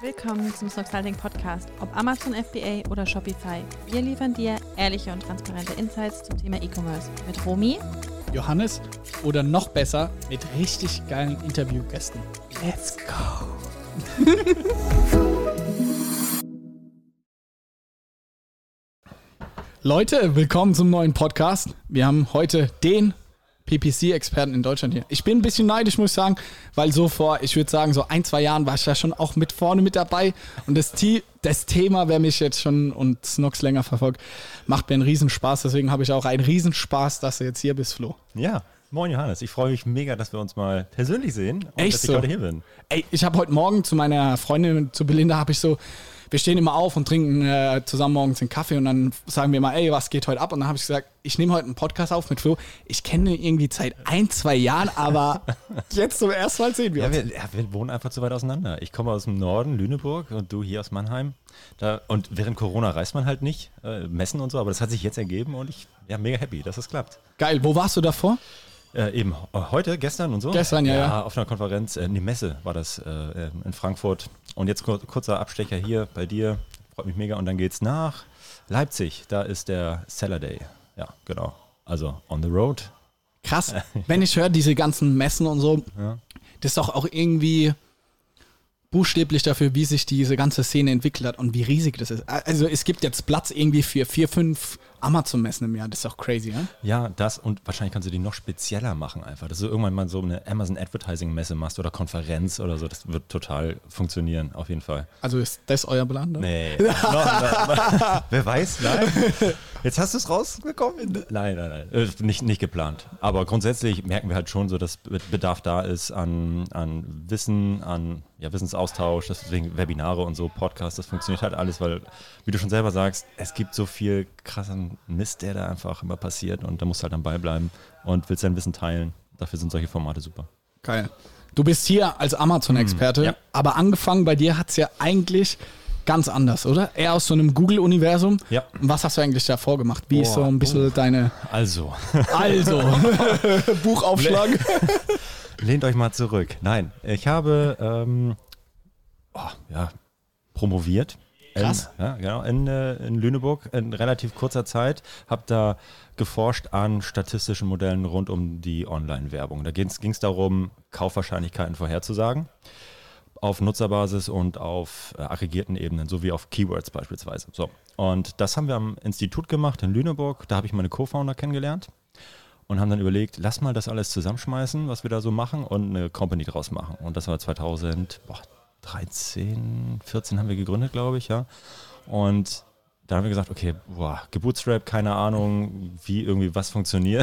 Willkommen zum Snoxalting Podcast, ob Amazon FBA oder Shopify. Wir liefern dir ehrliche und transparente Insights zum Thema E-Commerce mit Romy, Johannes oder noch besser mit richtig geilen Interviewgästen. Let's go! Leute, willkommen zum neuen Podcast. Wir haben heute den PPC-Experten in Deutschland hier. Ich bin ein bisschen neidisch, muss ich sagen, weil ich würde sagen, so 1-2 Jahren war ich da schon auch mit vorne mit dabei. Und das Thema, wer mich jetzt schon und Snox länger verfolgt, macht mir einen Riesenspaß. Deswegen habe ich auch einen Riesenspaß, dass du jetzt hier bist, Flo. Ja, moin Johannes. Ich freue mich mega, dass wir uns mal persönlich sehen und Echt dass so? ich heute hier bin. Ey, ich habe heute Morgen zu meiner Freundin, zu Belinda, wir stehen immer auf und trinken zusammen morgens einen Kaffee und dann sagen wir mal, ey, was geht heute ab? Und dann habe ich gesagt, ich nehme heute einen Podcast auf mit Flo. Ich kenne ihn irgendwie seit 1-2 Jahren, aber jetzt zum ersten Mal sehen wir uns. Wir wohnen einfach zu weit auseinander. Ich komme aus dem Norden, Lüneburg, und du hier aus Mannheim. Und während Corona reist man halt nicht, messen und so, aber das hat sich jetzt ergeben und ich bin mega happy, dass es klappt. Geil, wo warst du davor? Eben heute, gestern und so? Gestern, ja. Auf einer Konferenz, die Messe war das in Frankfurt. Und jetzt kurzer Abstecher hier bei dir, freut mich mega. Und dann geht's nach Leipzig, da ist der Seller Day. Ja, genau. Also on the road. Krass, wenn ich höre, diese ganzen Messen und so, Ja. das ist doch auch irgendwie buchstäblich dafür, wie sich diese ganze Szene entwickelt hat und wie riesig das ist. Also es gibt jetzt Platz irgendwie für 4-5 Amazon-Messen im Jahr, das ist doch crazy, ja? Ja, das und wahrscheinlich kannst du die noch spezieller machen einfach, dass du irgendwann mal so eine Amazon Advertising Messe machst oder Konferenz oder so, das wird total funktionieren, auf jeden Fall. Also ist das euer Plan? Ne? Nee, wer weiß, nein. Jetzt hast du es rausbekommen? Nein. Nicht geplant. Aber grundsätzlich merken wir halt schon so, dass Bedarf da ist an Wissen, an Wissensaustausch, deswegen Webinare und so, Podcasts, das funktioniert halt alles, weil, wie du schon selber sagst, es gibt so viel krassen Mist, der da einfach immer passiert und da musst du halt am Ball bleiben und willst dein Wissen teilen. Dafür sind solche Formate super. Geil. Du bist hier als Amazon-Experte, ja. Aber angefangen bei dir hat es ja eigentlich ganz anders, oder? Eher aus so einem Google-Universum. Ja. Und was hast du eigentlich davor gemacht? Wie ist so ein bisschen deine... Also, Buchaufschlag. lehnt euch mal zurück. Nein, ich habe promoviert. Krass. In Lüneburg in relativ kurzer Zeit. Habe da geforscht an statistischen Modellen rund um die Online-Werbung. Da ging es darum, Kaufwahrscheinlichkeiten vorherzusagen. Auf Nutzerbasis und auf aggregierten Ebenen, sowie auf Keywords beispielsweise. So. Und das haben wir am Institut gemacht in Lüneburg. Da habe ich meine Co-Founder kennengelernt und haben dann überlegt, lass mal das alles zusammenschmeißen, was wir da so machen und eine Company draus machen. Und das war 2013, 14 haben wir gegründet, glaube ich, ja. Und da haben wir gesagt, okay, gebootstrapped, keine Ahnung, wie irgendwie was funktioniert.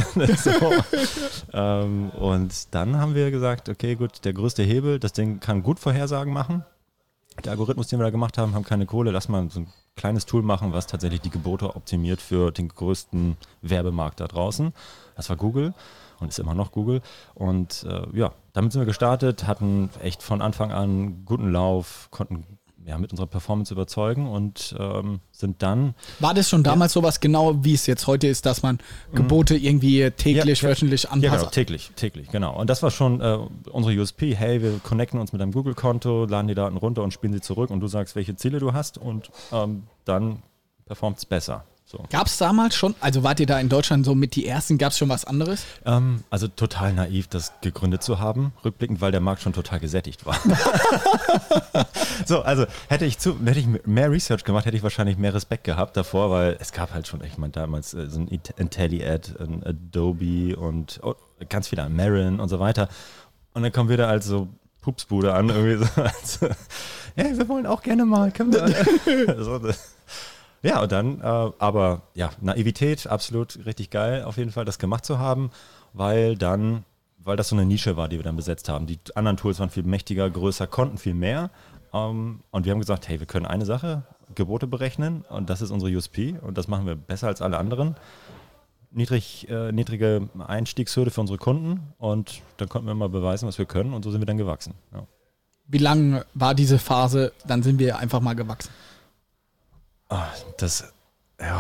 Und dann haben wir gesagt, okay, gut, der größte Hebel, das Ding kann gut Vorhersagen machen. Der Algorithmus, den wir da gemacht haben, keine Kohle, lass mal so ein kleines Tool machen, was tatsächlich die Gebote optimiert für den größten Werbemarkt da draußen. Das war Google und ist immer noch Google. Und damit sind wir gestartet, hatten echt von Anfang an guten Lauf, konnten mit unserer Performance überzeugen und sind dann... War das schon damals sowas genau, wie es jetzt heute ist, dass man Gebote irgendwie täglich, wöchentlich anpasst? Ja, genau, täglich, genau. Und das war schon unsere USP. Hey, wir connecten uns mit deinem Google-Konto, laden die Daten runter und spielen sie zurück und du sagst, welche Ziele du hast und dann performt es besser. So. Gab es damals schon, also wart ihr da in Deutschland so mit die Ersten, gab es schon was anderes? Also total naiv, das gegründet zu haben, rückblickend, weil der Markt schon total gesättigt war. So, also hätte ich mehr Research gemacht, hätte ich wahrscheinlich mehr Respekt gehabt davor, weil es gab halt schon, ich meine damals so ein IntelliAd, ein Adobe und ganz viele Marin und so weiter. Und dann kommen wir da als so Pupsbude an, irgendwie so, hey, wir wollen auch gerne mal, können wir so, ja, und dann, Naivität, absolut richtig geil, auf jeden Fall, das gemacht zu haben, weil das so eine Nische war, die wir dann besetzt haben. Die anderen Tools waren viel mächtiger, größer, konnten viel mehr. Und wir haben gesagt, hey, wir können eine Sache, Gebote berechnen, und das ist unsere USP, und das machen wir besser als alle anderen. Niedrige Einstiegshürde für unsere Kunden, und dann konnten wir mal beweisen, was wir können, und so sind wir dann gewachsen. Ja. Wie lang war diese Phase, dann sind wir einfach mal gewachsen?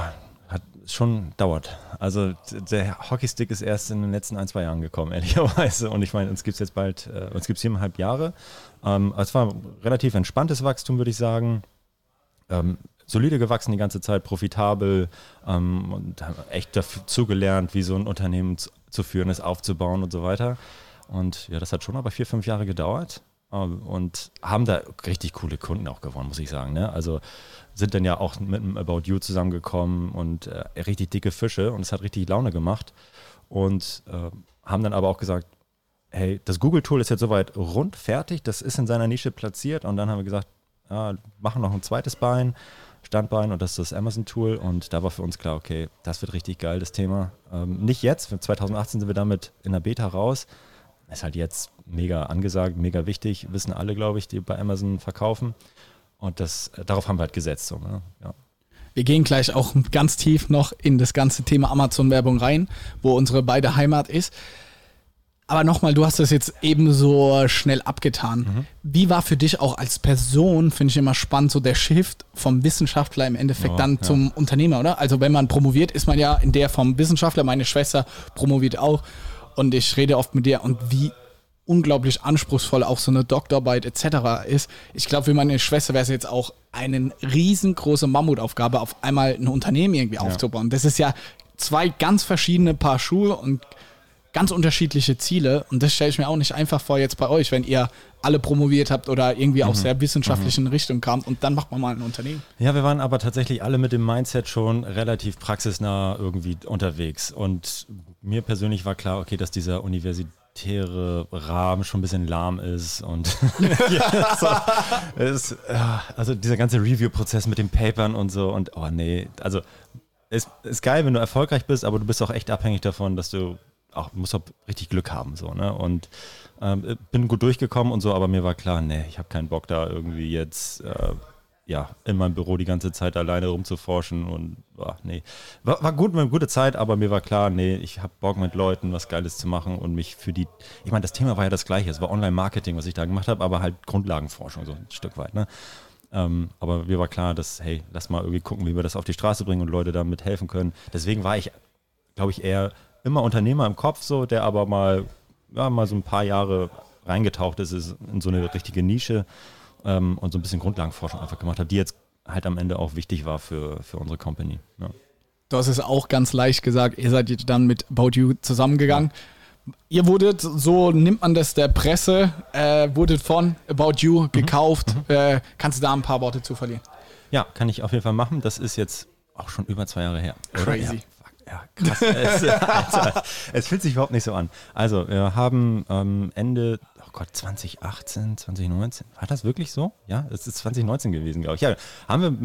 hat schon dauert. Also der Hockeystick ist erst in den letzten 1-2 Jahren gekommen, ehrlicherweise. Und ich meine, uns gibt es jetzt bald, uns gibt es 7,5 Jahre. Es war ein relativ entspanntes Wachstum, würde ich sagen. Solide gewachsen die ganze Zeit, profitabel und haben echt dazugelernt, wie so ein Unternehmen zu führen ist, aufzubauen und so weiter. Und ja, das hat schon aber 4-5 Jahre gedauert und haben da richtig coole Kunden auch gewonnen, muss ich sagen. Ne? Also sind dann ja auch mit dem About You zusammengekommen und richtig dicke Fische und es hat richtig Laune gemacht und haben dann aber auch gesagt, hey, das Google-Tool ist jetzt soweit rund, fertig, das ist in seiner Nische platziert und dann haben wir gesagt, machen noch ein zweites Standbein und das ist das Amazon-Tool und da war für uns klar, okay, das wird richtig geil, das Thema. Nicht jetzt, 2018 sind wir damit in der Beta raus, ist halt jetzt mega angesagt, mega wichtig, wissen alle, glaube ich, die bei Amazon verkaufen und darauf haben wir halt gesetzt. So, ne? Ja. Wir gehen gleich auch ganz tief noch in das ganze Thema Amazon-Werbung rein, wo unsere beide Heimat ist. Aber nochmal, du hast das jetzt eben so schnell abgetan. Mhm. Wie war für dich auch als Person, finde ich immer spannend, so der Shift vom Wissenschaftler im Endeffekt dann zum Unternehmer, oder? Also wenn man promoviert, ist man ja in der vom Wissenschaftler, meine Schwester promoviert auch und ich rede oft mit der und wie unglaublich anspruchsvoll auch so eine Doktorarbeit etc. ist. Ich glaube, für meine Schwester wäre es jetzt auch eine riesengroße Mammutaufgabe, auf einmal ein Unternehmen irgendwie aufzubauen. Das ist ja 2 ganz verschiedene Paar Schuhe und ganz unterschiedliche Ziele und das stelle ich mir auch nicht einfach vor jetzt bei euch, wenn ihr alle promoviert habt oder irgendwie aus der wissenschaftlichen Richtung kamt und dann macht man mal ein Unternehmen. Ja, wir waren aber tatsächlich alle mit dem Mindset schon relativ praxisnah irgendwie unterwegs und mir persönlich war klar, okay, dass dieser universitäre Rahmen schon ein bisschen lahm ist und also dieser ganze Review-Prozess mit den Papern und so und also es ist geil, wenn du erfolgreich bist, aber du bist auch echt abhängig davon, dass du musst auch richtig Glück haben, so, ne? Und bin gut durchgekommen und so, aber mir war klar, ich habe keinen Bock da irgendwie jetzt in meinem Büro die ganze Zeit alleine rumzuforschen und war gut, eine gute Zeit, aber mir war klar, ich habe Bock mit Leuten was Geiles zu machen und mich ich meine, das Thema war ja das Gleiche, es war Online-Marketing, was ich da gemacht habe, aber halt Grundlagenforschung so ein Stück weit, ne? Aber mir war klar, dass, lass mal irgendwie gucken, wie wir das auf die Straße bringen und Leute damit helfen können. Deswegen war ich, glaube ich, eher immer Unternehmer im Kopf, so, der aber mal so ein paar Jahre reingetaucht ist in so eine richtige Nische und so ein bisschen Grundlagenforschung einfach gemacht hat, die jetzt halt am Ende auch wichtig war für unsere Company. Ja. Du hast es auch ganz leicht gesagt, ihr seid jetzt dann mit About You zusammengegangen. Ja. Ihr wurdet, so nimmt man das der Presse, wurdet von About You gekauft. Kannst du da ein paar Worte zu verlieren? Ja, kann ich auf jeden Fall machen. Das ist jetzt auch schon über 2 Jahre her. Crazy. Ja, krass. Es fühlt sich überhaupt nicht so an. Also, wir haben Ende 2018, 2019, war das wirklich so? Ja, es ist 2019 gewesen, glaube ich. Ja, haben wir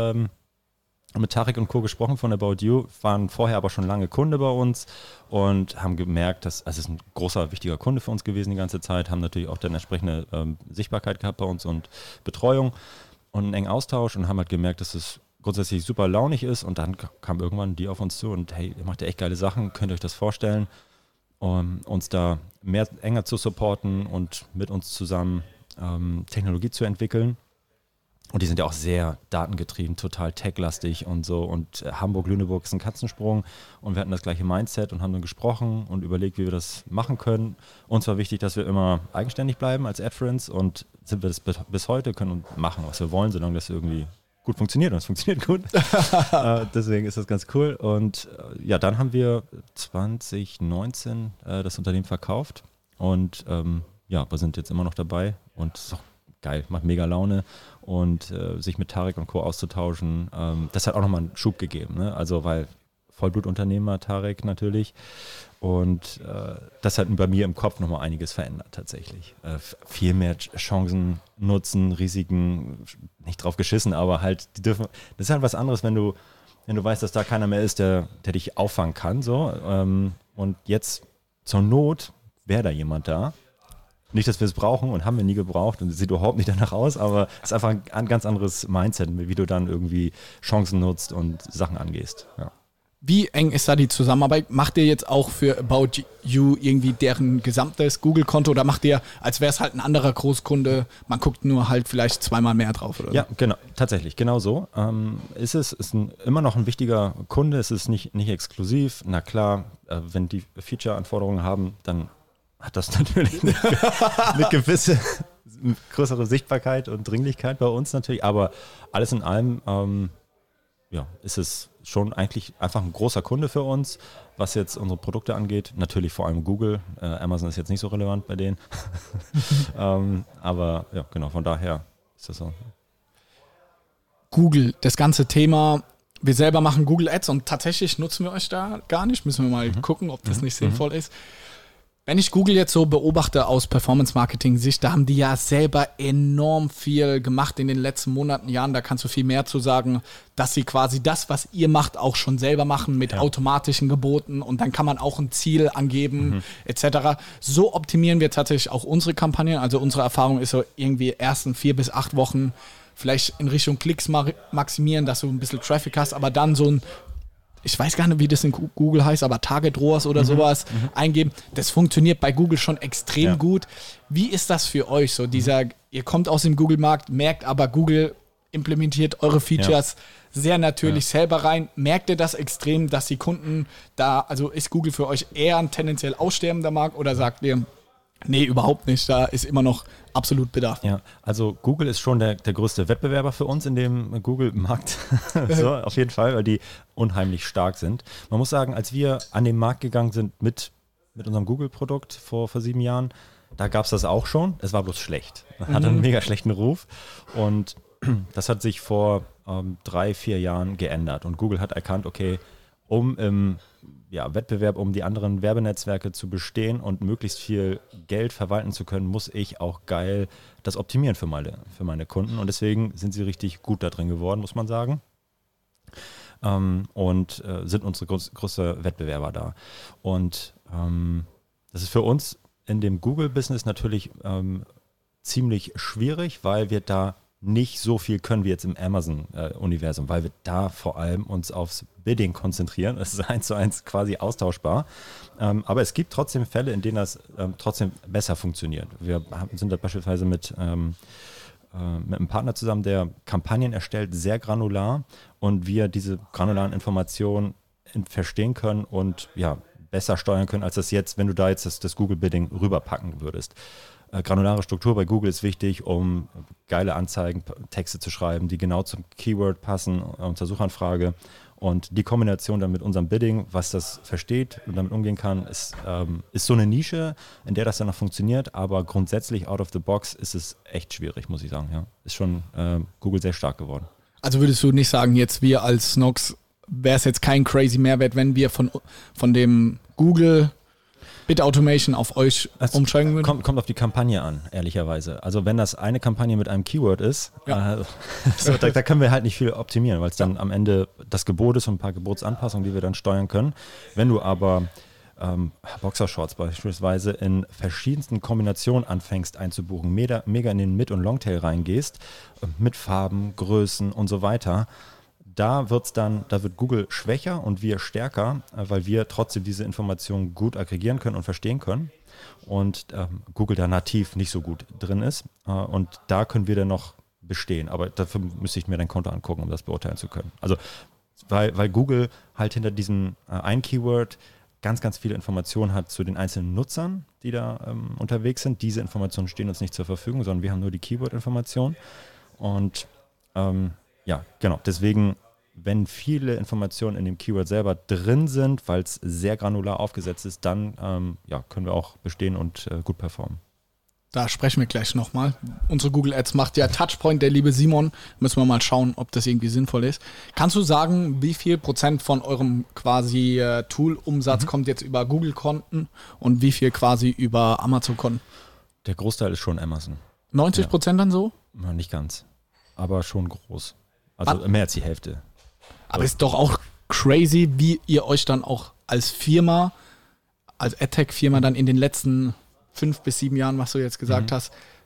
mit Tarek und Co. gesprochen von About You, waren vorher aber schon lange Kunde bei uns und haben gemerkt, dass es ist ein großer, wichtiger Kunde für uns gewesen die ganze Zeit, haben natürlich auch dann entsprechende Sichtbarkeit gehabt bei uns und Betreuung und einen engen Austausch und haben halt gemerkt, dass es grundsätzlich super launig ist und dann kam irgendwann die auf uns zu und hey, ihr macht ja echt geile Sachen, könnt ihr euch das vorstellen, uns da enger zu supporten und mit uns zusammen Technologie zu entwickeln. Und die sind ja auch sehr datengetrieben, total techlastig und so. Und Hamburg-Lüneburg ist ein Katzensprung und wir hatten das gleiche Mindset und haben dann gesprochen und überlegt, wie wir das machen können. Uns war wichtig, dass wir immer eigenständig bleiben als Adference und sind wir das bis heute, können machen, was wir wollen, solange das irgendwie gut funktioniert und es funktioniert gut. Deswegen ist das ganz cool. Und dann haben wir 2019 das Unternehmen verkauft und wir sind jetzt immer noch dabei und es ist auch geil, macht mega Laune und sich mit Tarek und Co. auszutauschen, das hat auch nochmal einen Schub gegeben, ne? Also weil Vollblutunternehmer Tarek natürlich und das hat bei mir im Kopf nochmal einiges verändert tatsächlich. Viel mehr Chancen nutzen, Risiken, nicht drauf geschissen, aber halt, das ist halt was anderes, wenn du weißt, dass da keiner mehr ist, der dich auffangen kann, so, und jetzt zur Not wäre da jemand da. Nicht, dass wir es brauchen und haben wir nie gebraucht und es sieht überhaupt nicht danach aus, aber es ist einfach ein ganz anderes Mindset, wie du dann irgendwie Chancen nutzt und Sachen angehst. Ja. Wie eng ist da die Zusammenarbeit? Macht ihr jetzt auch für About You irgendwie deren gesamtes Google-Konto oder macht ihr, als wäre es halt ein anderer Großkunde, man guckt nur halt vielleicht zweimal mehr drauf? Oder ja, genau, tatsächlich, genau so. Ist immer noch ein wichtiger Kunde, es ist nicht exklusiv. Na klar, wenn die Feature-Anforderungen haben, dann hat das natürlich eine gewisse größere Sichtbarkeit und Dringlichkeit bei uns natürlich, aber alles in allem ist es schon eigentlich einfach ein großer Kunde für uns, was jetzt unsere Produkte angeht. Natürlich vor allem Google. Amazon ist jetzt nicht so relevant bei denen. Aber ja, genau, von daher ist das so. Google, das ganze Thema, wir selber machen Google Ads und tatsächlich nutzen wir euch da gar nicht. Müssen wir mal gucken, ob das nicht sinnvoll ist. Wenn ich Google jetzt so beobachte aus Performance-Marketing-Sicht, da haben die ja selber enorm viel gemacht in den letzten Monaten, Jahren. Da kannst du viel mehr zu sagen, dass sie quasi das, was ihr macht, auch schon selber machen mit automatischen Geboten und dann kann man auch ein Ziel angeben etc. So optimieren wir tatsächlich auch unsere Kampagnen. Also unsere Erfahrung ist so irgendwie ersten 4 bis 8 Wochen vielleicht in Richtung Klicks maximieren, dass du ein bisschen Traffic hast, aber dann so ein, ich weiß gar nicht, wie das in Google heißt, aber Target ROAS oder sowas eingeben. Das funktioniert bei Google schon extrem gut. Wie ist das für euch? So ihr kommt aus dem Google-Markt, merkt aber, Google implementiert eure Features sehr natürlich selber rein. Merkt ihr das extrem, dass die Kunden da, also ist Google für euch eher ein tendenziell aussterbender Markt oder sagt ihr, nee, überhaupt nicht, da ist immer noch absolut Bedarf. Ja, also Google ist schon der größte Wettbewerber für uns in dem Google-Markt. So, auf jeden Fall, weil die unheimlich stark sind. Man muss sagen, als wir an den Markt gegangen sind mit unserem Google-Produkt vor 7 Jahren, da gab es das auch schon. Es war bloß schlecht. Hatte einen mega schlechten Ruf. Und das hat sich vor 3-4 Jahren geändert. Und Google hat erkannt, okay, um im Wettbewerb, um die anderen Werbenetzwerke zu bestehen und möglichst viel Geld verwalten zu können, muss ich auch geil das optimieren für meine Kunden. Und deswegen sind sie richtig gut da drin geworden, muss man sagen. Und sind unsere größte Wettbewerber da. Und das ist für uns in dem Google-Business natürlich ziemlich schwierig, weil wir da nicht so viel können wie jetzt im Amazon-Universum, weil wir da vor allem uns aufs Bidding konzentrieren. Es ist 1:1 quasi austauschbar. Aber es gibt trotzdem Fälle, in denen das trotzdem besser funktioniert. Wir sind da beispielsweise mit einem Partner zusammen, der Kampagnen erstellt, sehr granular und wir diese granularen Informationen verstehen können und besser steuern können, als das jetzt, wenn du da jetzt das Google-Bidding rüberpacken würdest. Granulare Struktur bei Google ist wichtig, um geile Anzeigen, Texte zu schreiben, die genau zum Keyword passen, zur Suchanfrage. Und die Kombination dann mit unserem Bidding, was das versteht und damit umgehen kann, ist so eine Nische, in der das dann noch funktioniert. Aber grundsätzlich out of the box ist es echt schwierig, muss ich sagen. Ja. Ist schon Google sehr stark geworden. Also würdest du nicht sagen, jetzt wir als Snox, wäre es jetzt kein crazy Mehrwert, wenn wir von dem Google Bid Automation auf euch umsteigen würden? Kommt auf die Kampagne an, ehrlicherweise. Also wenn das eine Kampagne mit einem Keyword ist, da können wir halt nicht viel optimieren, weil es dann am Ende das Gebot ist und ein paar Gebotsanpassungen, die wir dann steuern können. Wenn du aber Boxershorts beispielsweise in verschiedensten Kombinationen anfängst einzubuchen, mega in den Mid- und Longtail reingehst, mit Farben, Größen und so weiter, da wird Google schwächer und wir stärker, weil wir trotzdem diese Informationen gut aggregieren können und verstehen können und Google da nativ nicht so gut drin ist und da können wir dann noch bestehen, aber dafür müsste ich mir dein Konto angucken, um das beurteilen zu können. Also weil Google halt hinter diesem ein Keyword ganz, ganz viele Informationen hat zu den einzelnen Nutzern, die da unterwegs sind. Diese Informationen stehen uns nicht zur Verfügung, sondern wir haben nur die Keyword-Informationen und genau, deswegen, wenn viele Informationen in dem Keyword selber drin sind, weil es sehr granular aufgesetzt ist, dann können wir auch bestehen und gut performen. Da sprechen wir gleich nochmal. Unsere Google Ads macht ja Touchpoint, der liebe Simon. Müssen wir mal schauen, ob das irgendwie sinnvoll ist. Kannst du sagen, wie viel % von eurem quasi Tool-Umsatz kommt jetzt über Google-Konten und wie viel quasi über Amazon-Konten? Der Großteil ist schon Amazon. 90% dann so? Nicht ganz, aber schon groß. Also mehr als die Hälfte. Aber ist doch auch crazy, wie ihr euch dann auch als Firma, als AdTech-Firma dann in den letzten 5 bis 7 Jahren, was du jetzt gesagt hast,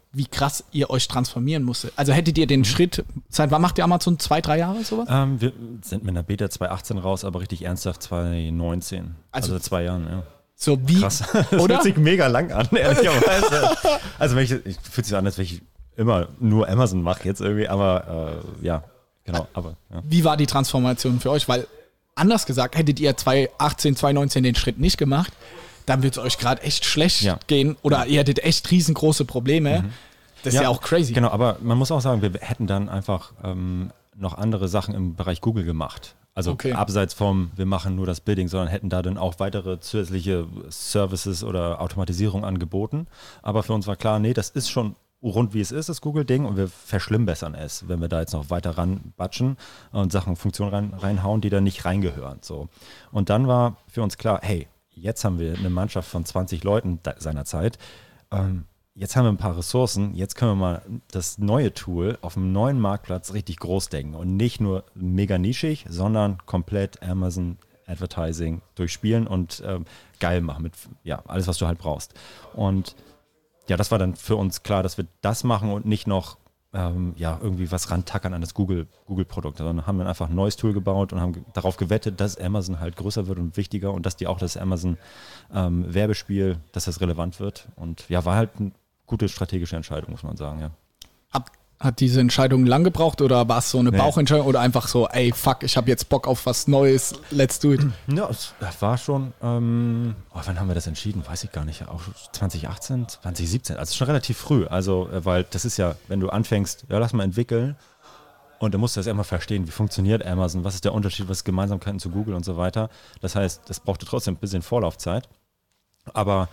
wie krass ihr euch transformieren musstet. Also hättet ihr den Schritt, seit wann macht ihr Amazon? 2-3 Jahre sowas? Wir sind mit einer Beta 2018 raus, aber richtig ernsthaft 2019. Also 2 Jahren, ja. So wie, krass. Das oder? fühlt sich mega lang an, ehrlicherweise. Also ich fühlt sich so an, als wenn ich immer nur Amazon mache jetzt irgendwie, aber ja, genau. Aber, ja. Wie war die Transformation für euch? Weil anders gesagt, hättet ihr 2018, 2019 den Schritt nicht gemacht, dann wird es euch gerade echt schlecht gehen oder ihr hättet echt riesengroße Probleme. Das ist ja auch crazy. Genau, aber man muss auch sagen, wir hätten dann einfach noch andere Sachen im Bereich Google gemacht. Also abseits vom, wir machen nur das Bidding, sondern hätten da dann auch weitere zusätzliche Services oder Automatisierung angeboten. Aber für uns war klar, nee, das ist schon rund wie es ist, das Google-Ding, und wir verschlimmbessern es, wenn wir da jetzt noch weiter ranbatschen und Sachen, Funktionen reinhauen, die da nicht reingehören. So. Und dann war für uns klar, hey, jetzt haben wir eine Mannschaft von 20 Leuten seinerzeit. Jetzt haben wir ein paar Ressourcen. Jetzt können wir mal das neue Tool auf einem neuen Marktplatz richtig groß denken und nicht nur mega nischig, sondern komplett Amazon Advertising durchspielen und geil machen mit alles, was du halt brauchst. Und ja, das war dann für uns klar, dass wir das machen und nicht noch irgendwie was rantackern an das Google-Produkt, sondern haben dann einfach ein neues Tool gebaut und haben darauf gewettet, dass Amazon halt größer wird und wichtiger und dass die auch das Amazon Werbespiel, dass das relevant wird. Und ja, war halt eine gute strategische Entscheidung, muss man sagen, ja. Hat diese Entscheidung lang gebraucht oder war es so eine Bauchentscheidung oder einfach so, ey, fuck, ich habe jetzt Bock auf was Neues, let's do it? Ja, es war schon, wann haben wir das entschieden? Weiß ich gar nicht, auch 2018, 2017, also schon relativ früh, also, weil das ist ja, wenn du anfängst, lass mal entwickeln und dann musst du das erstmal verstehen, wie funktioniert Amazon, was ist der Unterschied, was ist Gemeinsamkeiten zu Google und so weiter. Das heißt, das brauchte trotzdem ein bisschen Vorlaufzeit, aber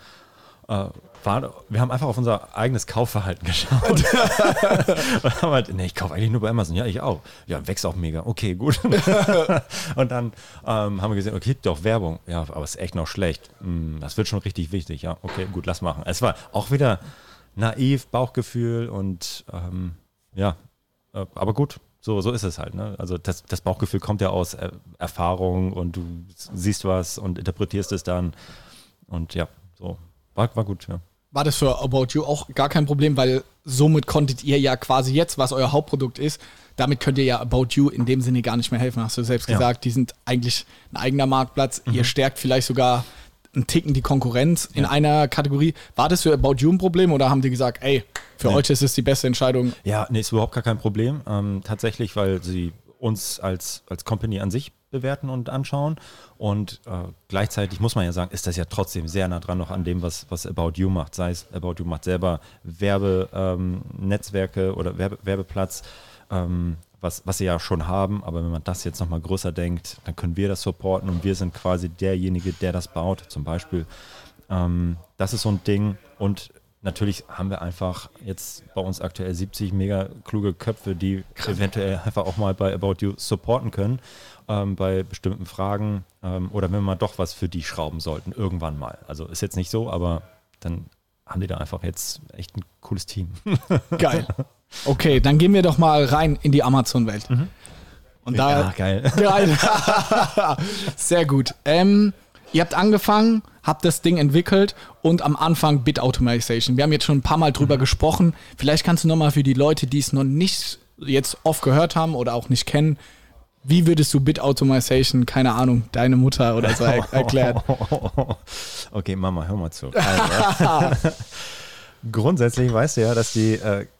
wir haben einfach auf unser eigenes Kaufverhalten geschaut. Und haben halt, ich kaufe eigentlich nur bei Amazon. Ja, ich auch. Ja, wächst auch mega. Okay, gut. Und dann haben wir gesehen, okay, gibt doch Werbung. Ja, aber es ist echt noch schlecht. Das wird schon richtig wichtig. Ja, okay, gut, lass machen. Es war auch wieder naiv, Bauchgefühl und aber gut. So ist es halt. Ne? Also das Bauchgefühl kommt ja aus Erfahrung und du siehst was und interpretierst es dann. Und ja, so. War gut, ja. War das für About You auch gar kein Problem, weil somit konntet ihr ja quasi jetzt, was euer Hauptprodukt ist, damit könnt ihr ja About You in dem Sinne gar nicht mehr helfen. Hast du selbst gesagt, die sind eigentlich ein eigener Marktplatz. Ihr stärkt vielleicht sogar einen Ticken die Konkurrenz in einer Kategorie. War das für About You ein Problem oder haben die gesagt, ey, für euch ist es die beste Entscheidung? Ja, nee, ist überhaupt gar kein Problem. Tatsächlich, weil sie uns als Company an sich bewerten und anschauen und gleichzeitig muss man ja sagen, ist das ja trotzdem sehr nah dran noch an dem, was About You macht. Sei es, About You macht selber Werbenetzwerke oder Werbeplatz, was sie ja schon haben, aber wenn man das jetzt nochmal größer denkt, dann können wir das supporten und wir sind quasi derjenige, der das baut, zum Beispiel. Das ist so ein Ding und natürlich haben wir einfach jetzt bei uns aktuell 70 mega kluge Köpfe, die eventuell einfach auch mal bei About You supporten können, bei bestimmten Fragen oder wenn wir mal doch was für die schrauben sollten, irgendwann mal. Also ist jetzt nicht so, aber dann haben die da einfach jetzt echt ein cooles Team. Geil. Okay, dann gehen wir doch mal rein in die Amazon-Welt. Und da, geil. Geil. Sehr gut. Ihr habt angefangen, habt das Ding entwickelt und am Anfang Bid Automation. Wir haben jetzt schon ein paar Mal drüber gesprochen. Vielleicht kannst du nochmal für die Leute, die es noch nicht jetzt oft gehört haben oder auch nicht kennen, wie würdest du Bid Automation, keine Ahnung, deine Mutter oder so erklären? Okay, Mama, hör mal zu. Also, grundsätzlich weißt du ja, dass die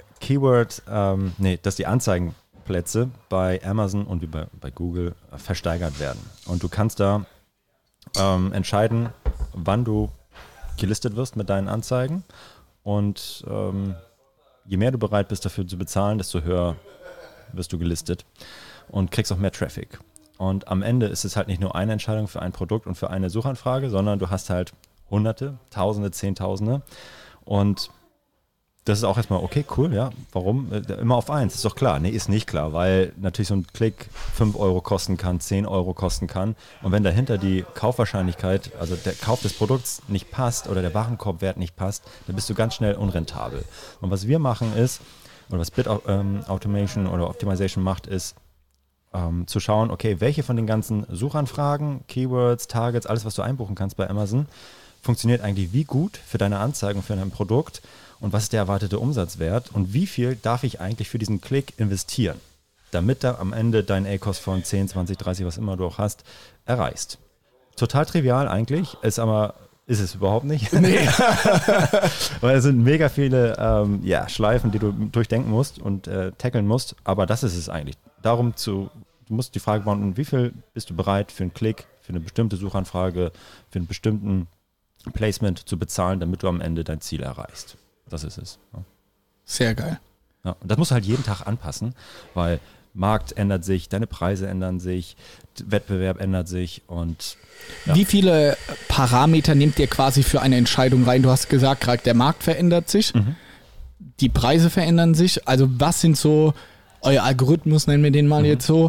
dass die Anzeigenplätze bei Amazon und wie bei Google versteigert werden. Und du kannst da entscheiden, wann du gelistet wirst mit deinen Anzeigen und je mehr du bereit bist dafür zu bezahlen, desto höher wirst du gelistet und kriegst auch mehr Traffic. Und am Ende ist es halt nicht nur eine Entscheidung für ein Produkt und für eine Suchanfrage, sondern du hast halt Hunderte, Tausende, Zehntausende und das ist auch erstmal, okay, cool, ja, warum? Immer auf eins, ist doch klar. Nee, ist nicht klar, weil natürlich so ein Klick 5 Euro kosten kann, 10 Euro kosten kann. Und wenn dahinter die Kaufwahrscheinlichkeit, also der Kauf des Produkts nicht passt oder der Warenkorbwert nicht passt, dann bist du ganz schnell unrentabel. Und was wir machen ist, oder was Bid Automation oder Optimization macht, ist zu schauen, okay, welche von den ganzen Suchanfragen, Keywords, Targets, alles, was du einbuchen kannst bei Amazon, funktioniert eigentlich wie gut für deine Anzeigen, für dein Produkt und was ist der erwartete Umsatzwert und wie viel darf ich eigentlich für diesen Klick investieren, damit da am Ende dein ACoS von 10, 20, 30, was immer du auch hast, erreichst. Total trivial eigentlich, ist es überhaupt nicht. Nee. Weil es sind mega viele Schleifen, die du durchdenken musst und tackeln musst, aber das ist es eigentlich. Du musst die Frage beantworten, wie viel bist du bereit für einen Klick, für eine bestimmte Suchanfrage, für einen bestimmten Placement zu bezahlen, damit du am Ende dein Ziel erreichst. Das ist es. Ja. Sehr geil. Ja, und das musst du halt jeden Tag anpassen, weil Markt ändert sich, deine Preise ändern sich, Wettbewerb ändert sich und Wie viele Parameter nehmt ihr quasi für eine Entscheidung rein? Du hast gesagt, gerade der Markt verändert sich, die Preise verändern sich. Also was sind so, euer Algorithmus nennen wir den mal jetzt so,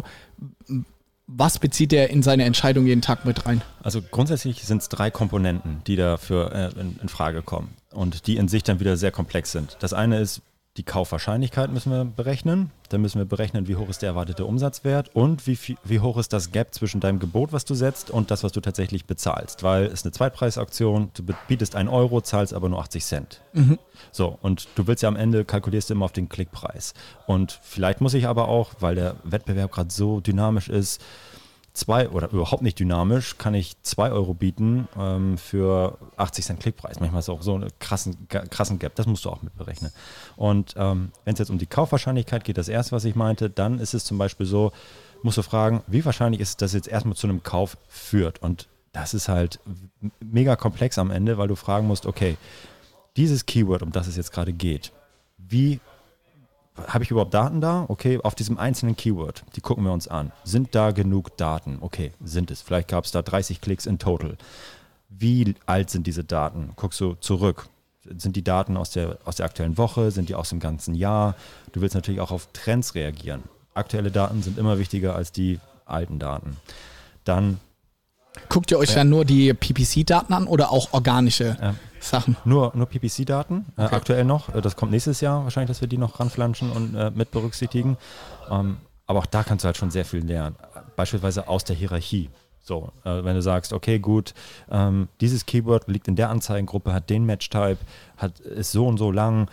was bezieht er in seine Entscheidung jeden Tag mit rein? Also grundsätzlich sind es 3 Komponenten, die dafür in Frage kommen und die in sich dann wieder sehr komplex sind. Das eine ist, die Kaufwahrscheinlichkeit müssen wir berechnen. Dann müssen wir berechnen, wie hoch ist der erwartete Umsatzwert und wie hoch ist das Gap zwischen deinem Gebot, was du setzt und das, was du tatsächlich bezahlst. Weil es eine Zweitpreisauktion, du bietest 1 Euro, zahlst aber nur 80 Cent. So, und du willst ja am Ende, kalkulierst du immer auf den Klickpreis. Und vielleicht muss ich aber auch, weil der Wettbewerb gerade so dynamisch ist, oder überhaupt nicht dynamisch, kann ich 2 Euro bieten für 80 Cent Klickpreis. Manchmal ist es auch so einen krassen Gap, das musst du auch mit berechnen. Und wenn es jetzt um die Kaufwahrscheinlichkeit geht, das erste, was ich meinte, dann ist es zum Beispiel so, musst du fragen, wie wahrscheinlich ist es, dass es jetzt erstmal zu einem Kauf führt? Und das ist halt mega komplex am Ende, weil du fragen musst, okay, dieses Keyword, um das es jetzt gerade geht, wie habe ich überhaupt Daten da? Okay, auf diesem einzelnen Keyword, die gucken wir uns an. Sind da genug Daten? Okay, sind es. Vielleicht gab es da 30 Klicks in total. Wie alt sind diese Daten? Guckst du zurück. Sind die Daten aus der aktuellen Woche? Sind die aus dem ganzen Jahr? Du willst natürlich auch auf Trends reagieren. Aktuelle Daten sind immer wichtiger als die alten Daten. Dann guckt ihr euch dann nur die PPC-Daten an oder auch organische Sachen? Nur PPC-Daten, okay. Aktuell noch. Das kommt nächstes Jahr wahrscheinlich, dass wir die noch ranflanschen und mit berücksichtigen. Aber auch da kannst du halt schon sehr viel lernen. Beispielsweise aus der Hierarchie. So, wenn du sagst, okay, gut, dieses Keyword liegt in der Anzeigengruppe, hat den Match-Type, ist so und so lang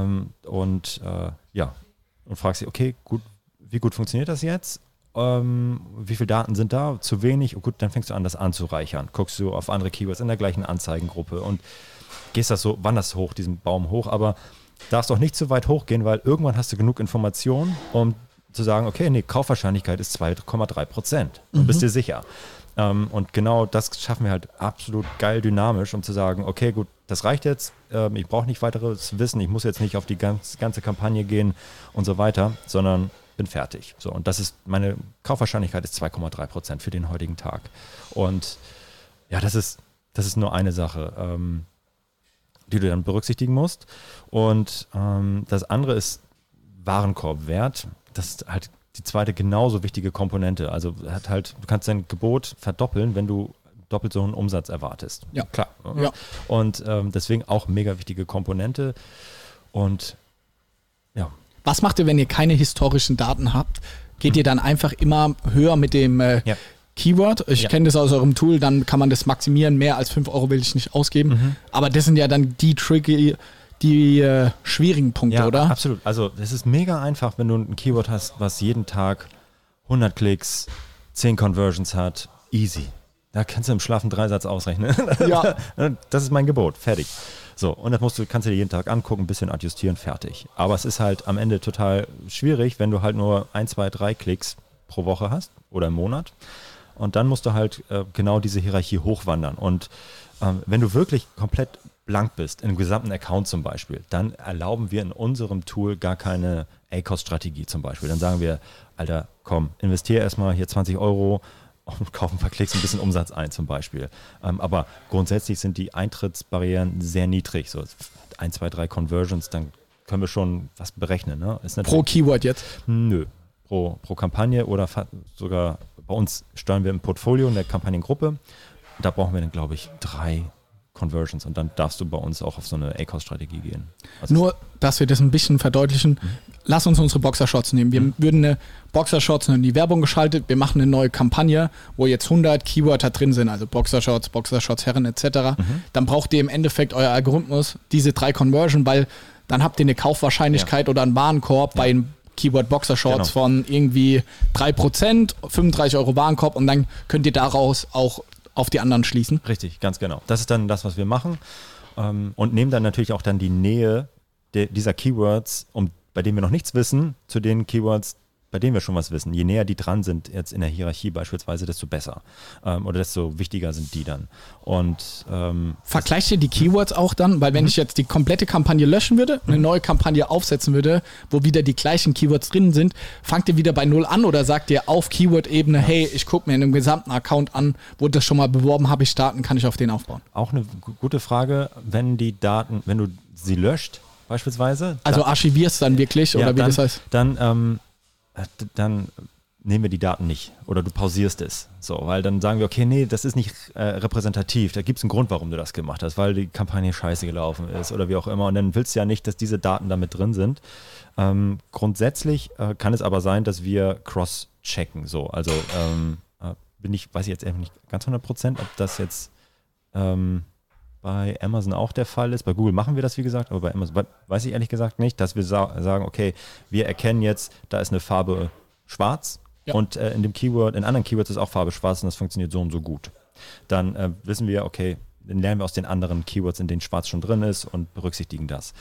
und fragst dich, okay, gut, wie gut funktioniert das jetzt? Wie viele Daten sind da? Zu wenig? Oh gut, dann fängst du an, das anzureichern. Guckst du auf andere Keywords in der gleichen Anzeigengruppe und gehst wanderst hoch, diesen Baum hoch, aber darfst auch nicht zu weit hochgehen, weil irgendwann hast du genug Informationen, um zu sagen, okay, nee, Kaufwahrscheinlichkeit ist 2,3%. Du bist dir sicher. Und genau das schaffen wir halt absolut geil dynamisch, um zu sagen, okay, gut, das reicht jetzt, ich brauche nicht weiteres Wissen, ich muss jetzt nicht auf die ganze Kampagne gehen und so weiter, sondern bin fertig. So, und meine Kaufwahrscheinlichkeit ist 2,3% für den heutigen Tag. Und ja, das ist nur eine Sache, die du dann berücksichtigen musst. Und das andere ist Warenkorbwert. Das ist halt die zweite genauso wichtige Komponente. Also du kannst dein Gebot verdoppeln, wenn du doppelt so einen Umsatz erwartest. Ja, klar. Ja. Und deswegen auch mega wichtige Komponente. Und ja. Was macht ihr, wenn ihr keine historischen Daten habt? Geht ihr dann einfach immer höher mit dem Keyword? Ich kenne das aus eurem Tool, dann kann man das maximieren. Mehr als 5 Euro will ich nicht ausgeben. Aber das sind ja dann die schwierigen Punkte, ja, oder? Absolut. Also es ist mega einfach, wenn du ein Keyword hast, was jeden Tag 100 Klicks, 10 Conversions hat. Easy. Da kannst du im schlaffen Dreisatz ausrechnen. Ja. Das ist mein Gebot. Fertig. So, und das kannst du dir jeden Tag angucken, ein bisschen adjustieren, fertig. Aber es ist halt am Ende total schwierig, wenn du halt nur 1, 2, 3 Klicks pro Woche hast oder im Monat. Und dann musst du halt genau diese Hierarchie hochwandern. Und wenn du wirklich komplett blank bist, im gesamten Account zum Beispiel, dann erlauben wir in unserem Tool gar keine ACoS-Strategie zum Beispiel. Dann sagen wir, Alter, komm, investiere erstmal hier 20 Euro und kaufen ein paar Klicks, ein bisschen Umsatz ein zum Beispiel. Aber grundsätzlich sind die Eintrittsbarrieren sehr niedrig. So 1, 2, 3 Conversions, dann können wir schon was berechnen. Ne? Pro Keyword jetzt? Nö, pro Kampagne oder sogar bei uns steuern wir im Portfolio in der Kampagnengruppe. Da brauchen wir dann, glaube ich, 3 Conversions und dann darfst du bei uns auch auf so eine ACOS-Strategie gehen. Also Nur, dass wir das ein bisschen verdeutlichen, lass uns unsere Boxershorts nehmen. Wir würden eine Boxershorts in die Werbung geschaltet, wir machen eine neue Kampagne, wo jetzt 100 Keywörter drin sind, also Boxershorts Herren etc. Dann braucht ihr im Endeffekt euer Algorithmus diese 3 Conversion, weil dann habt ihr eine Kaufwahrscheinlichkeit oder einen Warenkorb bei einem Keyword Boxershorts von irgendwie 3%, 35 € Warenkorb und dann könnt ihr daraus auch auf die anderen schließen. Richtig, ganz genau. Das ist dann das, was wir machen und nehmen dann natürlich auch dann die Nähe dieser Keywords, bei denen wir noch nichts wissen, zu den Keywords, bei denen wir schon was wissen. Je näher die dran sind jetzt in der Hierarchie beispielsweise, desto besser oder desto wichtiger sind die dann. Und vergleicht ihr die Keywords auch dann? Weil wenn ich jetzt die komplette Kampagne löschen würde, eine neue Kampagne aufsetzen würde, wo wieder die gleichen Keywords drin sind, fangt ihr wieder bei 0 an oder sagt ihr auf Keyword-Ebene, hey, ich gucke mir in einem gesamten Account an, wurde das schon mal beworben, habe ich Daten, kann ich auf den aufbauen? Auch eine gute Frage, wenn du sie löscht beispielsweise. Also archivierst dann wirklich oder wie dann, das heißt? Dann nehmen wir die Daten nicht oder du pausierst es. So, weil dann sagen wir, okay, nee, das ist nicht repräsentativ. Da gibt es einen Grund, warum du das gemacht hast, weil die Kampagne scheiße gelaufen ist oder wie auch immer. Und dann willst du ja nicht, dass diese Daten damit drin sind. Grundsätzlich kann es aber sein, dass wir cross-checken. So, also weiß ich jetzt eben nicht ganz 100%, ob das jetzt bei Amazon auch der Fall ist. Bei Google machen wir das, wie gesagt, aber bei Amazon weiß ich ehrlich gesagt nicht, dass wir sagen, okay, wir erkennen jetzt, da ist eine Farbe schwarz und in anderen Keywords ist auch Farbe schwarz und das funktioniert so und so gut. Dann wissen wir, okay, dann lernen wir aus den anderen Keywords, in denen schwarz schon drin ist und berücksichtigen das.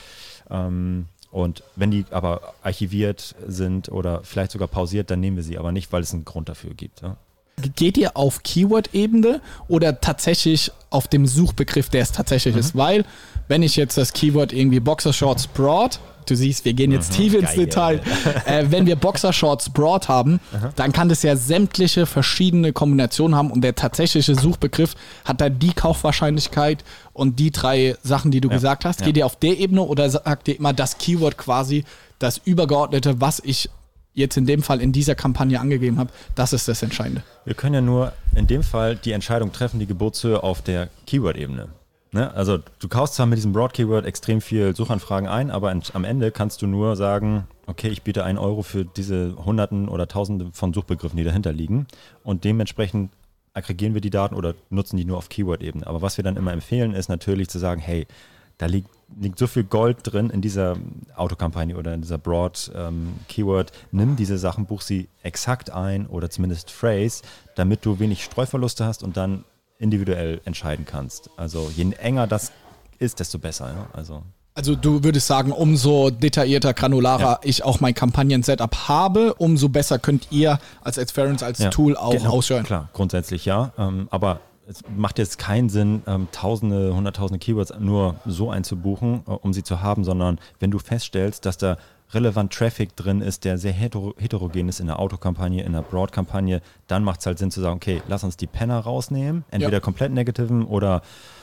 Und wenn die aber archiviert sind oder vielleicht sogar pausiert, dann nehmen wir sie aber nicht, weil es einen Grund dafür gibt. Ja? Geht ihr auf Keyword-Ebene oder tatsächlich auf dem Suchbegriff, der es tatsächlich ist? Weil, wenn ich jetzt das Keyword irgendwie Boxershorts Broad, du siehst, wir gehen jetzt tief ins Detail, wenn wir Boxershorts Broad haben, dann kann das ja sämtliche verschiedene Kombinationen haben und der tatsächliche Suchbegriff hat da die Kaufwahrscheinlichkeit und die 3 Sachen, die du gesagt hast. Geht ihr auf der Ebene oder sagt ihr immer das Keyword quasi, das Übergeordnete, was ich jetzt in dem Fall in dieser Kampagne angegeben habe, das ist das Entscheidende. Wir können ja nur in dem Fall die Entscheidung treffen, die Geburtshöhe auf der Keyword-Ebene. Ne? Also du kaufst zwar mit diesem Broad-Keyword extrem viel Suchanfragen ein, aber am Ende kannst du nur sagen, okay, ich biete 1 € für diese Hunderten oder Tausende von Suchbegriffen, die dahinter liegen und dementsprechend aggregieren wir die Daten oder nutzen die nur auf Keyword-Ebene. Aber was wir dann immer empfehlen, ist natürlich zu sagen, hey, da liegt so viel Gold drin in dieser Autokampagne oder in dieser Broad-Keyword. Nimm diese Sachen, buch sie exakt ein oder zumindest Phrase, damit du wenig Streuverluste hast und dann individuell entscheiden kannst. Also je enger das ist, desto besser. Ja? Also du würdest sagen, umso detaillierter, granularer ich auch mein Kampagnen-Setup habe, umso besser könnt ihr als Adference, als Tool auch aussteuern. Klar, grundsätzlich ja. Aber es macht jetzt keinen Sinn, Tausende, Hunderttausende Keywords nur so einzubuchen, um sie zu haben, sondern wenn du feststellst, dass da relevant Traffic drin ist, der sehr heterogen ist in der Autokampagne, in der Broad-Kampagne, dann macht es halt Sinn zu sagen, okay, lass uns die Penner rausnehmen, entweder komplett negativen oder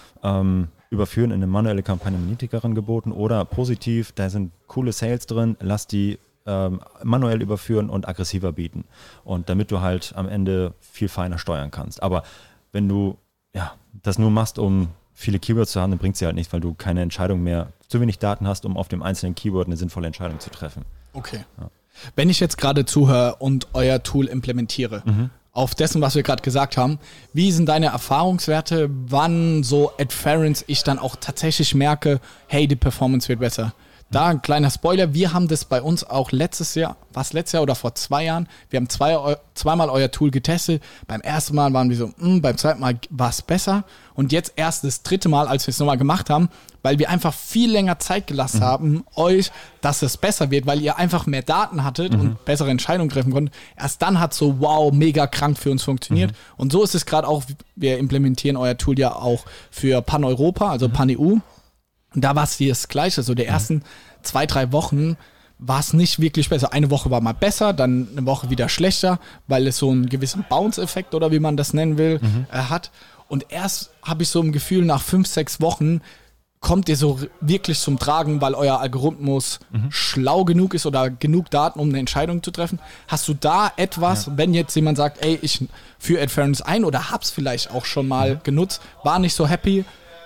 überführen in eine manuelle Kampagne mit niedrigeren Geboten oder positiv, da sind coole Sales drin, lass die manuell überführen und aggressiver bieten. Und damit du halt am Ende viel feiner steuern kannst. Aber wenn du das nur machst, um viele Keywords zu haben, dann bringt es dir halt nichts, weil du keine Entscheidung mehr, zu wenig Daten hast, um auf dem einzelnen Keyword eine sinnvolle Entscheidung zu treffen. Okay. Ja. Wenn ich jetzt gerade zuhöre und euer Tool implementiere, auf dessen, was wir gerade gesagt haben, wie sind deine Erfahrungswerte, wann so Adference ich dann auch tatsächlich merke, hey, die Performance wird besser? Da ein kleiner Spoiler, wir haben das bei uns auch letztes Jahr oder vor 2 Jahren, wir haben zweimal euer Tool getestet, beim ersten Mal waren wir so, beim zweiten Mal war es besser und jetzt erst das 3. Mal, als wir es nochmal gemacht haben, weil wir einfach viel länger Zeit gelassen haben, euch, dass es besser wird, weil ihr einfach mehr Daten hattet und bessere Entscheidungen treffen konntet. Erst dann hat so, wow, mega krank für uns funktioniert und so ist es gerade auch, wir implementieren euer Tool ja auch für Pan-Europa, also Pan-EU. Und da war es das Gleiche. So die ersten 2-3 Wochen war es nicht wirklich besser. Eine Woche war mal besser, dann eine Woche wieder schlechter, weil es so einen gewissen Bounce-Effekt oder wie man das nennen will, hat. Und erst habe ich so ein Gefühl, nach 5-6 Wochen kommt ihr so wirklich zum Tragen, weil euer Algorithmus schlau genug ist oder genug Daten, um eine Entscheidung zu treffen. Hast du da etwas, wenn jetzt jemand sagt, ey, ich führe Adference ein oder hab's vielleicht auch schon mal genutzt, war nicht so happy,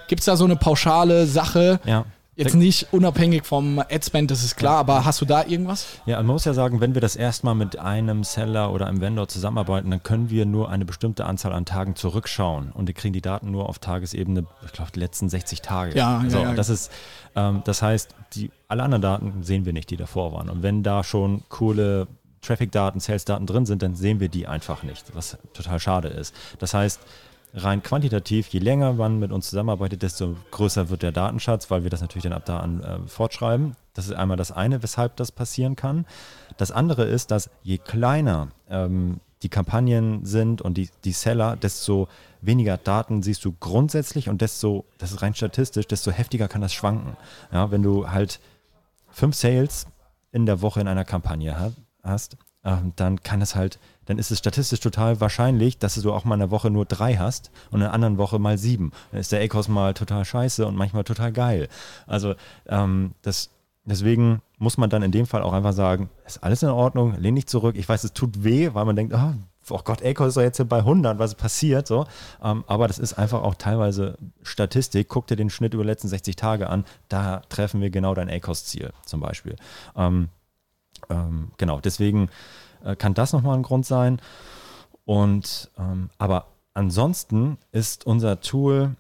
Gibt es da so eine pauschale Sache? Ja. Jetzt nicht unabhängig vom Adspend, das ist klar, aber hast du da irgendwas? Ja, man muss ja sagen, wenn wir das erstmal mit einem Seller oder einem Vendor zusammenarbeiten, dann können wir nur eine bestimmte Anzahl an Tagen zurückschauen und wir kriegen die Daten nur auf Tagesebene, ich glaube, die letzten 60 Tage. Ja. Das heißt, alle anderen Daten sehen wir nicht, die davor waren. Und wenn da schon coole Traffic-Daten, Sales-Daten drin sind, dann sehen wir die einfach nicht, was total schade ist. Das heißt, rein quantitativ, je länger man mit uns zusammenarbeitet, desto größer wird der Datenschatz, weil wir das natürlich dann ab da an fortschreiben. Das ist einmal das eine, weshalb das passieren kann. Das andere ist, dass je kleiner die Kampagnen sind und die Seller, desto weniger Daten siehst du grundsätzlich und das ist rein statistisch, desto heftiger kann das schwanken. Ja, wenn du halt 5 Sales in der Woche in einer Kampagne hast, dann ist es statistisch total wahrscheinlich, dass du auch mal in der Woche nur 3 hast und in einer anderen Woche mal 7. Dann ist der ACoS mal total scheiße und manchmal total geil. Also deswegen muss man dann in dem Fall auch einfach sagen, ist alles in Ordnung, lehn dich zurück. Ich weiß, es tut weh, weil man denkt, oh Gott, ACoS ist doch jetzt hier bei 100, was passiert? So. Aber das ist einfach auch teilweise Statistik. Guck dir den Schnitt über die letzten 60 Tage an, da treffen wir genau dein ACoS-Ziel zum Beispiel. Genau, deswegen kann das nochmal ein Grund sein. Und aber ansonsten ist unser Tool,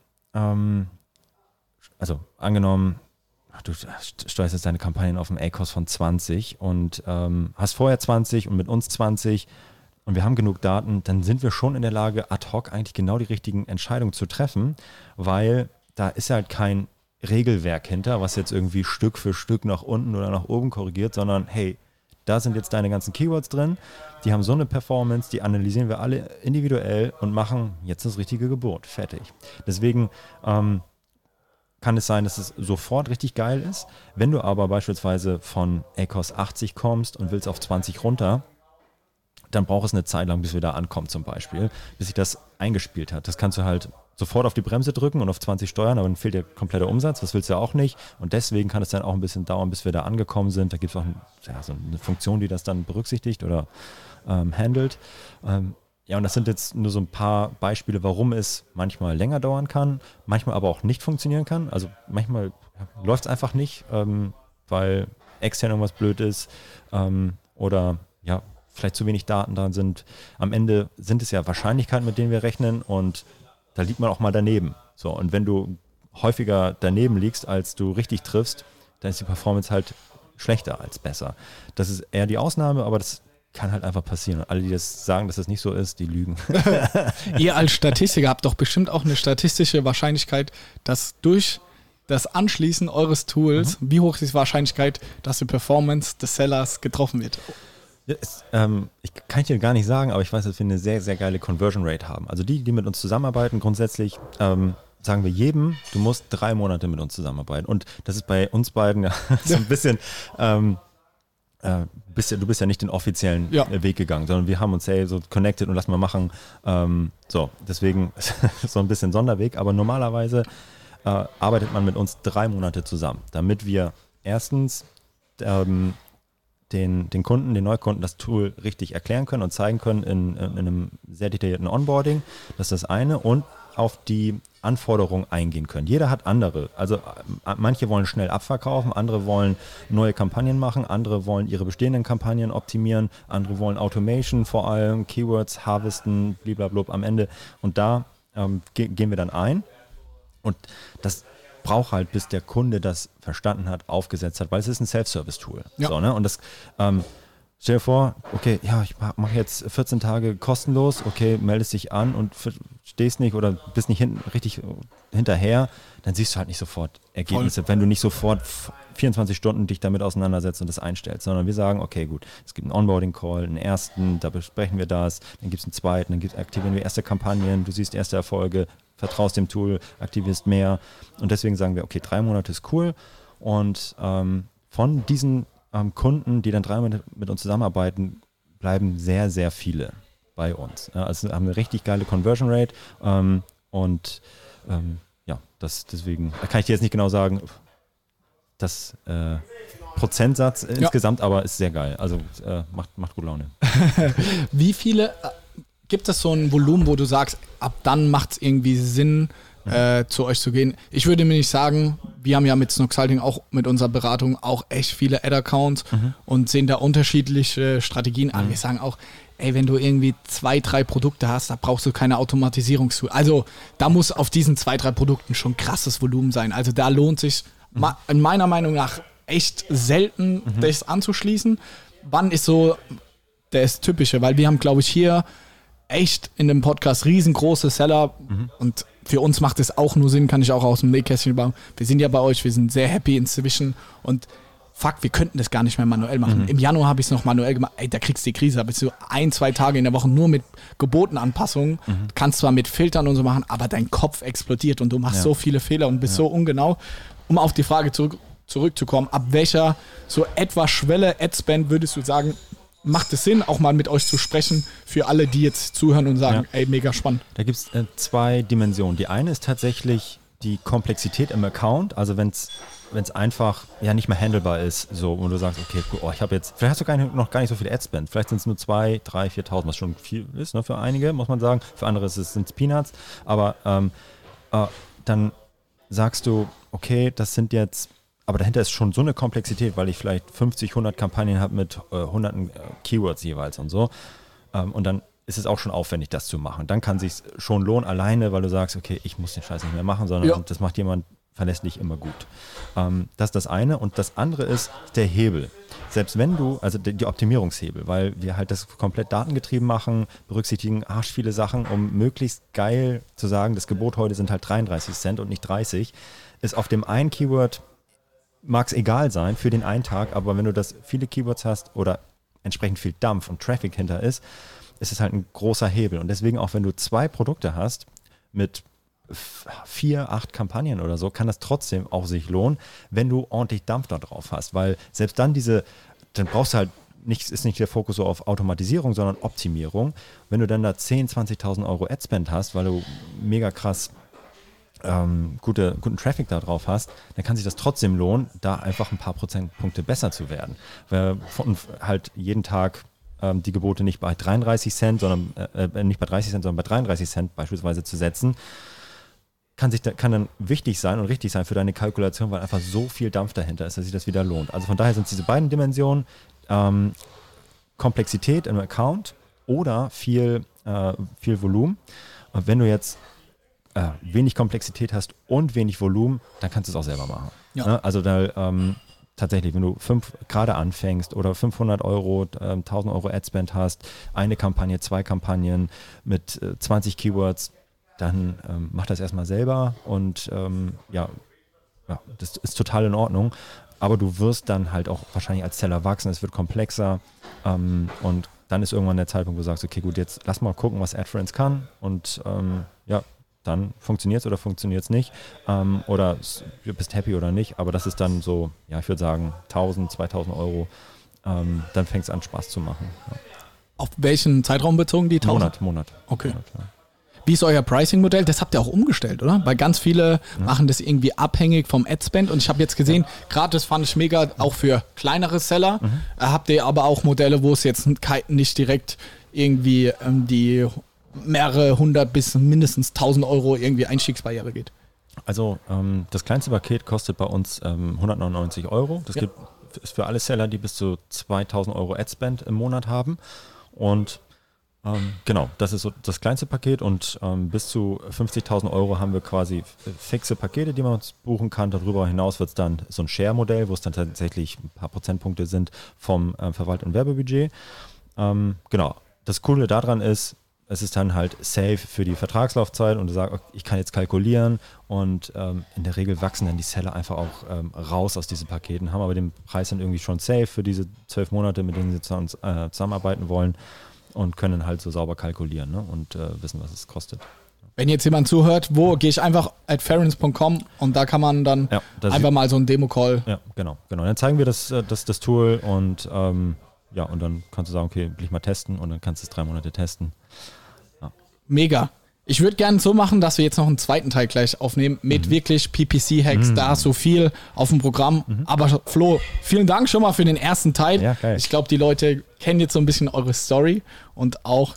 also angenommen, du steuerst jetzt deine Kampagnen auf dem ACoS von 20 und hast vorher 20 und mit uns 20 und wir haben genug Daten, dann sind wir schon in der Lage, ad hoc eigentlich genau die richtigen Entscheidungen zu treffen, weil da ist halt kein Regelwerk hinter, was jetzt irgendwie Stück für Stück nach unten oder nach oben korrigiert, sondern hey, da sind jetzt deine ganzen Keywords drin, die haben so eine Performance, die analysieren wir alle individuell und machen jetzt das richtige Gebot. Fertig. Deswegen kann es sein, dass es sofort richtig geil ist. Wenn du aber beispielsweise von ACoS 80 kommst und willst auf 20 runter, dann braucht es eine Zeit lang, bis wir da ankommen zum Beispiel, bis sich das eingespielt hat. Das kannst du halt sofort auf die Bremse drücken und auf 20 steuern, aber dann fehlt dir kompletter Umsatz, das willst du ja auch nicht und deswegen kann es dann auch ein bisschen dauern, bis wir da angekommen sind. Da gibt es auch so eine Funktion, die das dann berücksichtigt oder handelt. Ja, und das sind jetzt nur so ein paar Beispiele, warum es manchmal länger dauern kann, manchmal aber auch nicht funktionieren kann. Also manchmal läuft es einfach nicht, weil extern irgendwas blöd ist oder ja, vielleicht zu wenig Daten dran sind. Am Ende sind es ja Wahrscheinlichkeiten, mit denen wir rechnen und da liegt man auch mal daneben. So, und wenn du häufiger daneben liegst, als du richtig triffst, dann ist die Performance halt schlechter als besser. Das ist eher die Ausnahme, aber das kann halt einfach passieren. Und alle, die das sagen, dass das nicht so ist, die lügen. Ihr als Statistiker habt doch bestimmt auch eine statistische Wahrscheinlichkeit, dass durch das Anschließen eures Tools, wie hoch ist die Wahrscheinlichkeit, dass die Performance des Sellers getroffen wird? Ja, ich kann dir gar nicht sagen, aber ich weiß, dass wir eine sehr, sehr geile Conversion Rate haben. Also die mit uns zusammenarbeiten, grundsätzlich sagen wir jedem, du musst 3 Monate mit uns zusammenarbeiten. Und das ist bei uns beiden ja so ein bisschen, du bist ja nicht den offiziellen Weg gegangen, sondern wir haben uns so connected und lass mal machen. Deswegen so ein bisschen Sonderweg, aber normalerweise arbeitet man mit uns 3 Monate zusammen, damit wir erstens den Kunden, den Neukunden das Tool richtig erklären können und zeigen können in einem sehr detaillierten Onboarding. Das ist das eine. Und auf die Anforderungen eingehen können. Jeder hat andere. Also manche wollen schnell abverkaufen, andere wollen neue Kampagnen machen, andere wollen ihre bestehenden Kampagnen optimieren, andere wollen Automation vor allem, Keywords harvesten, blablabla am Ende. Und da gehen wir dann ein. Und das braucht halt, bis der Kunde das verstanden hat, aufgesetzt hat, weil es ist ein Self-Service-Tool. Ja. So, ne? Und das, stell dir vor, okay, ja, ich mache jetzt 14 Tage kostenlos, okay, meldest dich an und stehst nicht oder bist nicht richtig hinterher, dann siehst du halt nicht sofort Ergebnisse, wenn du nicht sofort 24 Stunden dich damit auseinandersetzt und das einstellst, sondern wir sagen, okay, gut, es gibt einen Onboarding-Call, einen ersten, da besprechen wir das, dann gibt es einen zweiten, dann aktivieren wir erste Kampagnen, du siehst erste Erfolge, vertraust dem Tool, aktivierst mehr und deswegen sagen wir, okay, 3 Monate ist cool und von diesen Kunden, die dann 3 Monate mit uns zusammenarbeiten, bleiben sehr, sehr viele bei uns. Ja, also haben eine richtig geile Conversion Rate deswegen kann ich dir jetzt nicht genau sagen, das Prozentsatz insgesamt, aber ist sehr geil. Also macht gut Laune. Wie viele, gibt es so ein Volumen, wo du sagst, ab dann macht es irgendwie Sinn, zu euch zu gehen. Ich würde mir nicht sagen, wir haben ja mit Snoxalting auch mit unserer Beratung auch echt viele Ad-Accounts und sehen da unterschiedliche Strategien an. Wir sagen auch, ey, wenn du irgendwie 2, 3 Produkte hast, da brauchst du keine Automatisierungstool. Also da muss auf diesen 2, 3 Produkten schon krasses Volumen sein. Also da lohnt sich in meiner Meinung nach echt selten, das anzuschließen. Wann ist so das Typische? Weil wir haben, glaube ich, hier echt in dem Podcast riesengroße Seller und für uns macht es auch nur Sinn, kann ich auch aus dem Nähkästchen bauen. Wir sind ja bei euch, wir sind sehr happy inzwischen und fuck, wir könnten das gar nicht mehr manuell machen. Im Januar habe ich es noch manuell gemacht. Ey, da kriegst du die Krise. Da bist du 1, 2 Tage in der Woche nur mit Gebotenanpassungen. Kannst zwar mit Filtern und so machen, aber dein Kopf explodiert und du machst so viele Fehler und bist so ungenau. Um auf die Frage zurückzukommen, ab welcher so etwa Schwelle Adspend würdest du sagen, macht es Sinn, auch mal mit euch zu sprechen, für alle, die jetzt zuhören und sagen, ey, mega spannend. Da gibt es 2 Dimensionen. Die eine ist tatsächlich die Komplexität im Account, also wenn es einfach nicht mehr handelbar ist, so, und du sagst, okay, ich habe jetzt, vielleicht hast du noch gar nicht so viel Adspend, vielleicht sind es nur 2.000, 3.000, 4.000, was schon viel ist, ne, für einige, muss man sagen, für andere sind es Peanuts, aber dann sagst du, okay, das sind jetzt, aber dahinter ist schon so eine Komplexität, weil ich vielleicht 50, 100 Kampagnen habe mit hunderten Keywords jeweils und so. Und dann ist es auch schon aufwendig, das zu machen. Dann kann es sich schon lohnen, alleine, weil du sagst, okay, ich muss den Scheiß nicht mehr machen, sondern das macht jemand verlässlich immer gut. Das ist das eine. Und das andere ist der Hebel. Selbst wenn du, also die Optimierungshebel, weil wir halt das komplett datengetrieben machen, berücksichtigen arsch viele Sachen, um möglichst geil zu sagen, das Gebot heute sind halt 33 Cent und nicht 30, ist auf dem einen Keyword mag es egal sein für den einen Tag, aber wenn du das viele Keywords hast oder entsprechend viel Dampf und Traffic hinter ist es halt ein großer Hebel. Und deswegen auch, wenn du 2 Produkte hast mit 4, 8 Kampagnen oder so, kann das trotzdem auch sich lohnen, wenn du ordentlich Dampf da drauf hast. Weil selbst dann dann brauchst du halt ist nicht der Fokus so auf Automatisierung, sondern Optimierung. Wenn du dann da 10.000, 20.000 Euro Adspend hast, weil du mega krass guten Traffic da drauf hast, dann kann sich das trotzdem lohnen, da einfach ein paar Prozentpunkte besser zu werden. Weil halt jeden Tag die Gebote nicht bei 33 Cent, sondern nicht bei 30 Cent, sondern bei 33 Cent beispielsweise zu setzen, kann dann wichtig sein und richtig sein für deine Kalkulation, weil einfach so viel Dampf dahinter ist, dass sich das wieder lohnt. Also von daher sind es diese beiden Dimensionen, Komplexität im Account oder viel Volumen. Und wenn du jetzt wenig Komplexität hast und wenig Volumen, dann kannst du es auch selber machen. Ja. Also da tatsächlich, wenn du 5 gerade anfängst oder 500 Euro, 1000 Euro Adspend hast, eine Kampagne, 2 Kampagnen mit 20 Keywords, dann mach das erstmal selber und das ist total in Ordnung. Aber du wirst dann halt auch wahrscheinlich als Seller wachsen, es wird komplexer und dann ist irgendwann der Zeitpunkt, wo du sagst, okay, gut, jetzt lass mal gucken, was AdFriends kann und dann funktioniert es oder funktioniert es nicht oder du bist happy oder nicht, aber das ist dann so, ich würde sagen 1.000, 2.000 Euro, dann fängt es an Spaß zu machen. Ja. Auf welchen Zeitraum bezogen die 1.000? Monat. Okay. Monat, ja. Wie ist euer Pricing-Modell? Das habt ihr auch umgestellt, oder? Weil ganz viele machen das irgendwie abhängig vom Adspend und ich habe jetzt gesehen, gerade das fand ich mega, auch für kleinere Seller, habt ihr aber auch Modelle, wo es jetzt nicht direkt irgendwie die mehrere 100 bis mindestens 1.000 Euro irgendwie Einstiegsbarriere geht. Also das kleinste Paket kostet bei uns 199 Euro. Das ist für alle Seller, die bis zu 2.000 Euro Adspend im Monat haben. Und genau, das ist so das kleinste Paket und bis zu 50.000 Euro haben wir quasi fixe Pakete, die man uns buchen kann. Darüber hinaus wird es dann so ein Share-Modell, wo es dann tatsächlich ein paar Prozentpunkte sind vom verwalteten Werbebudget. Genau, das Coole daran ist, es ist dann halt safe für die Vertragslaufzeit und du sagst, okay, ich kann jetzt kalkulieren und in der Regel wachsen dann die Seller einfach auch raus aus diesen Paketen, haben aber den Preis dann irgendwie schon safe für diese 12 Monate, mit denen sie zusammenarbeiten wollen und können halt so sauber kalkulieren, ne? Und wissen, was es kostet. Wenn jetzt jemand zuhört, wo gehe ich einfach @ference.com und da kann man dann einfach mal so einen Demo-Call. Ja, genau. Dann zeigen wir das Tool und und dann kannst du sagen, okay, will ich mal testen und dann kannst du es 3 Monate testen. Ja. Mega. Ich würde gerne so machen, dass wir jetzt noch einen zweiten Teil gleich aufnehmen mit wirklich PPC-Hacks. Da hast du viel auf dem Programm. Aber Flo, vielen Dank schon mal für den ersten Teil. Ja, geil. Ich glaube, die Leute kennen jetzt so ein bisschen eure Story und auch,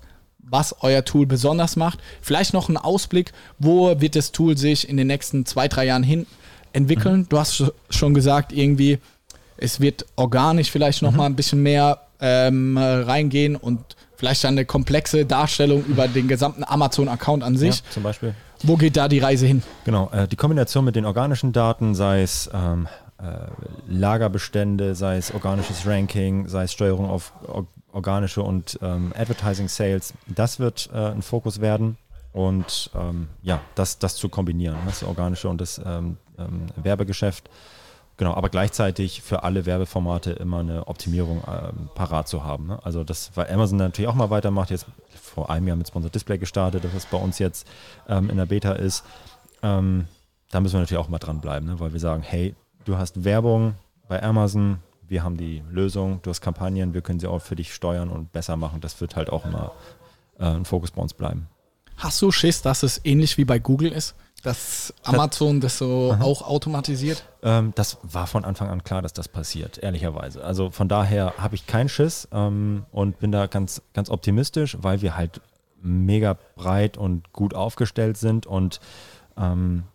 was euer Tool besonders macht. Vielleicht noch ein Ausblick, wo wird das Tool sich in den nächsten 2-3 Jahren hin entwickeln. Du hast schon gesagt, irgendwie, es wird organisch vielleicht noch mal ein bisschen mehr reingehen und vielleicht dann eine komplexe Darstellung über den gesamten Amazon-Account an sich. Ja, zum Beispiel. Wo geht da die Reise hin? Genau, die Kombination mit den organischen Daten, sei es Lagerbestände, sei es organisches Ranking, sei es Steuerung auf organische und Advertising Sales, das wird ein Fokus werden und das zu kombinieren, das organische und das Werbegeschäft. Genau, aber gleichzeitig für alle Werbeformate immer eine Optimierung parat zu haben. Ne? Also das, weil Amazon natürlich auch mal weitermacht, jetzt vor einem Jahr mit Sponsored Display gestartet, das was bei uns jetzt in der Beta ist. Da müssen wir natürlich auch mal dranbleiben, ne? Weil wir sagen, hey, du hast Werbung bei Amazon, wir haben die Lösung, du hast Kampagnen, wir können sie auch für dich steuern und besser machen. Das wird halt auch immer ein Fokus bei uns bleiben. Hast du Schiss, dass es ähnlich wie bei Google ist? Dass Amazon das so auch automatisiert? Das war von Anfang an klar, dass das passiert, ehrlicherweise. Also von daher habe ich keinen Schiss und bin da ganz, ganz optimistisch, weil wir halt mega breit und gut aufgestellt sind und am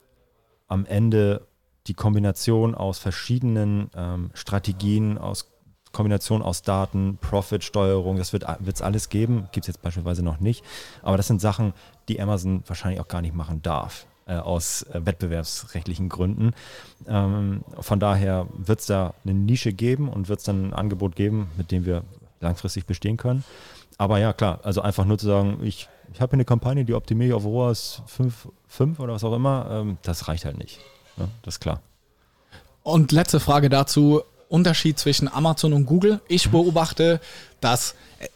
Ende die Kombination aus verschiedenen Strategien, Kombination aus Daten, Profit-Steuerung, das wird es alles geben, gibt es jetzt beispielsweise noch nicht, aber das sind Sachen, die Amazon wahrscheinlich auch gar nicht machen darf. Aus wettbewerbsrechtlichen Gründen. Von daher wird es da eine Nische geben und wird es dann ein Angebot geben, mit dem wir langfristig bestehen können. Aber ja, klar, also einfach nur zu sagen, ich habe hier eine Kampagne, die optimiere ich auf ROAS 5 oder was auch immer, das reicht halt nicht. Ja, das ist klar. Und letzte Frage dazu, Unterschied zwischen Amazon und Google. Ich beobachte, dass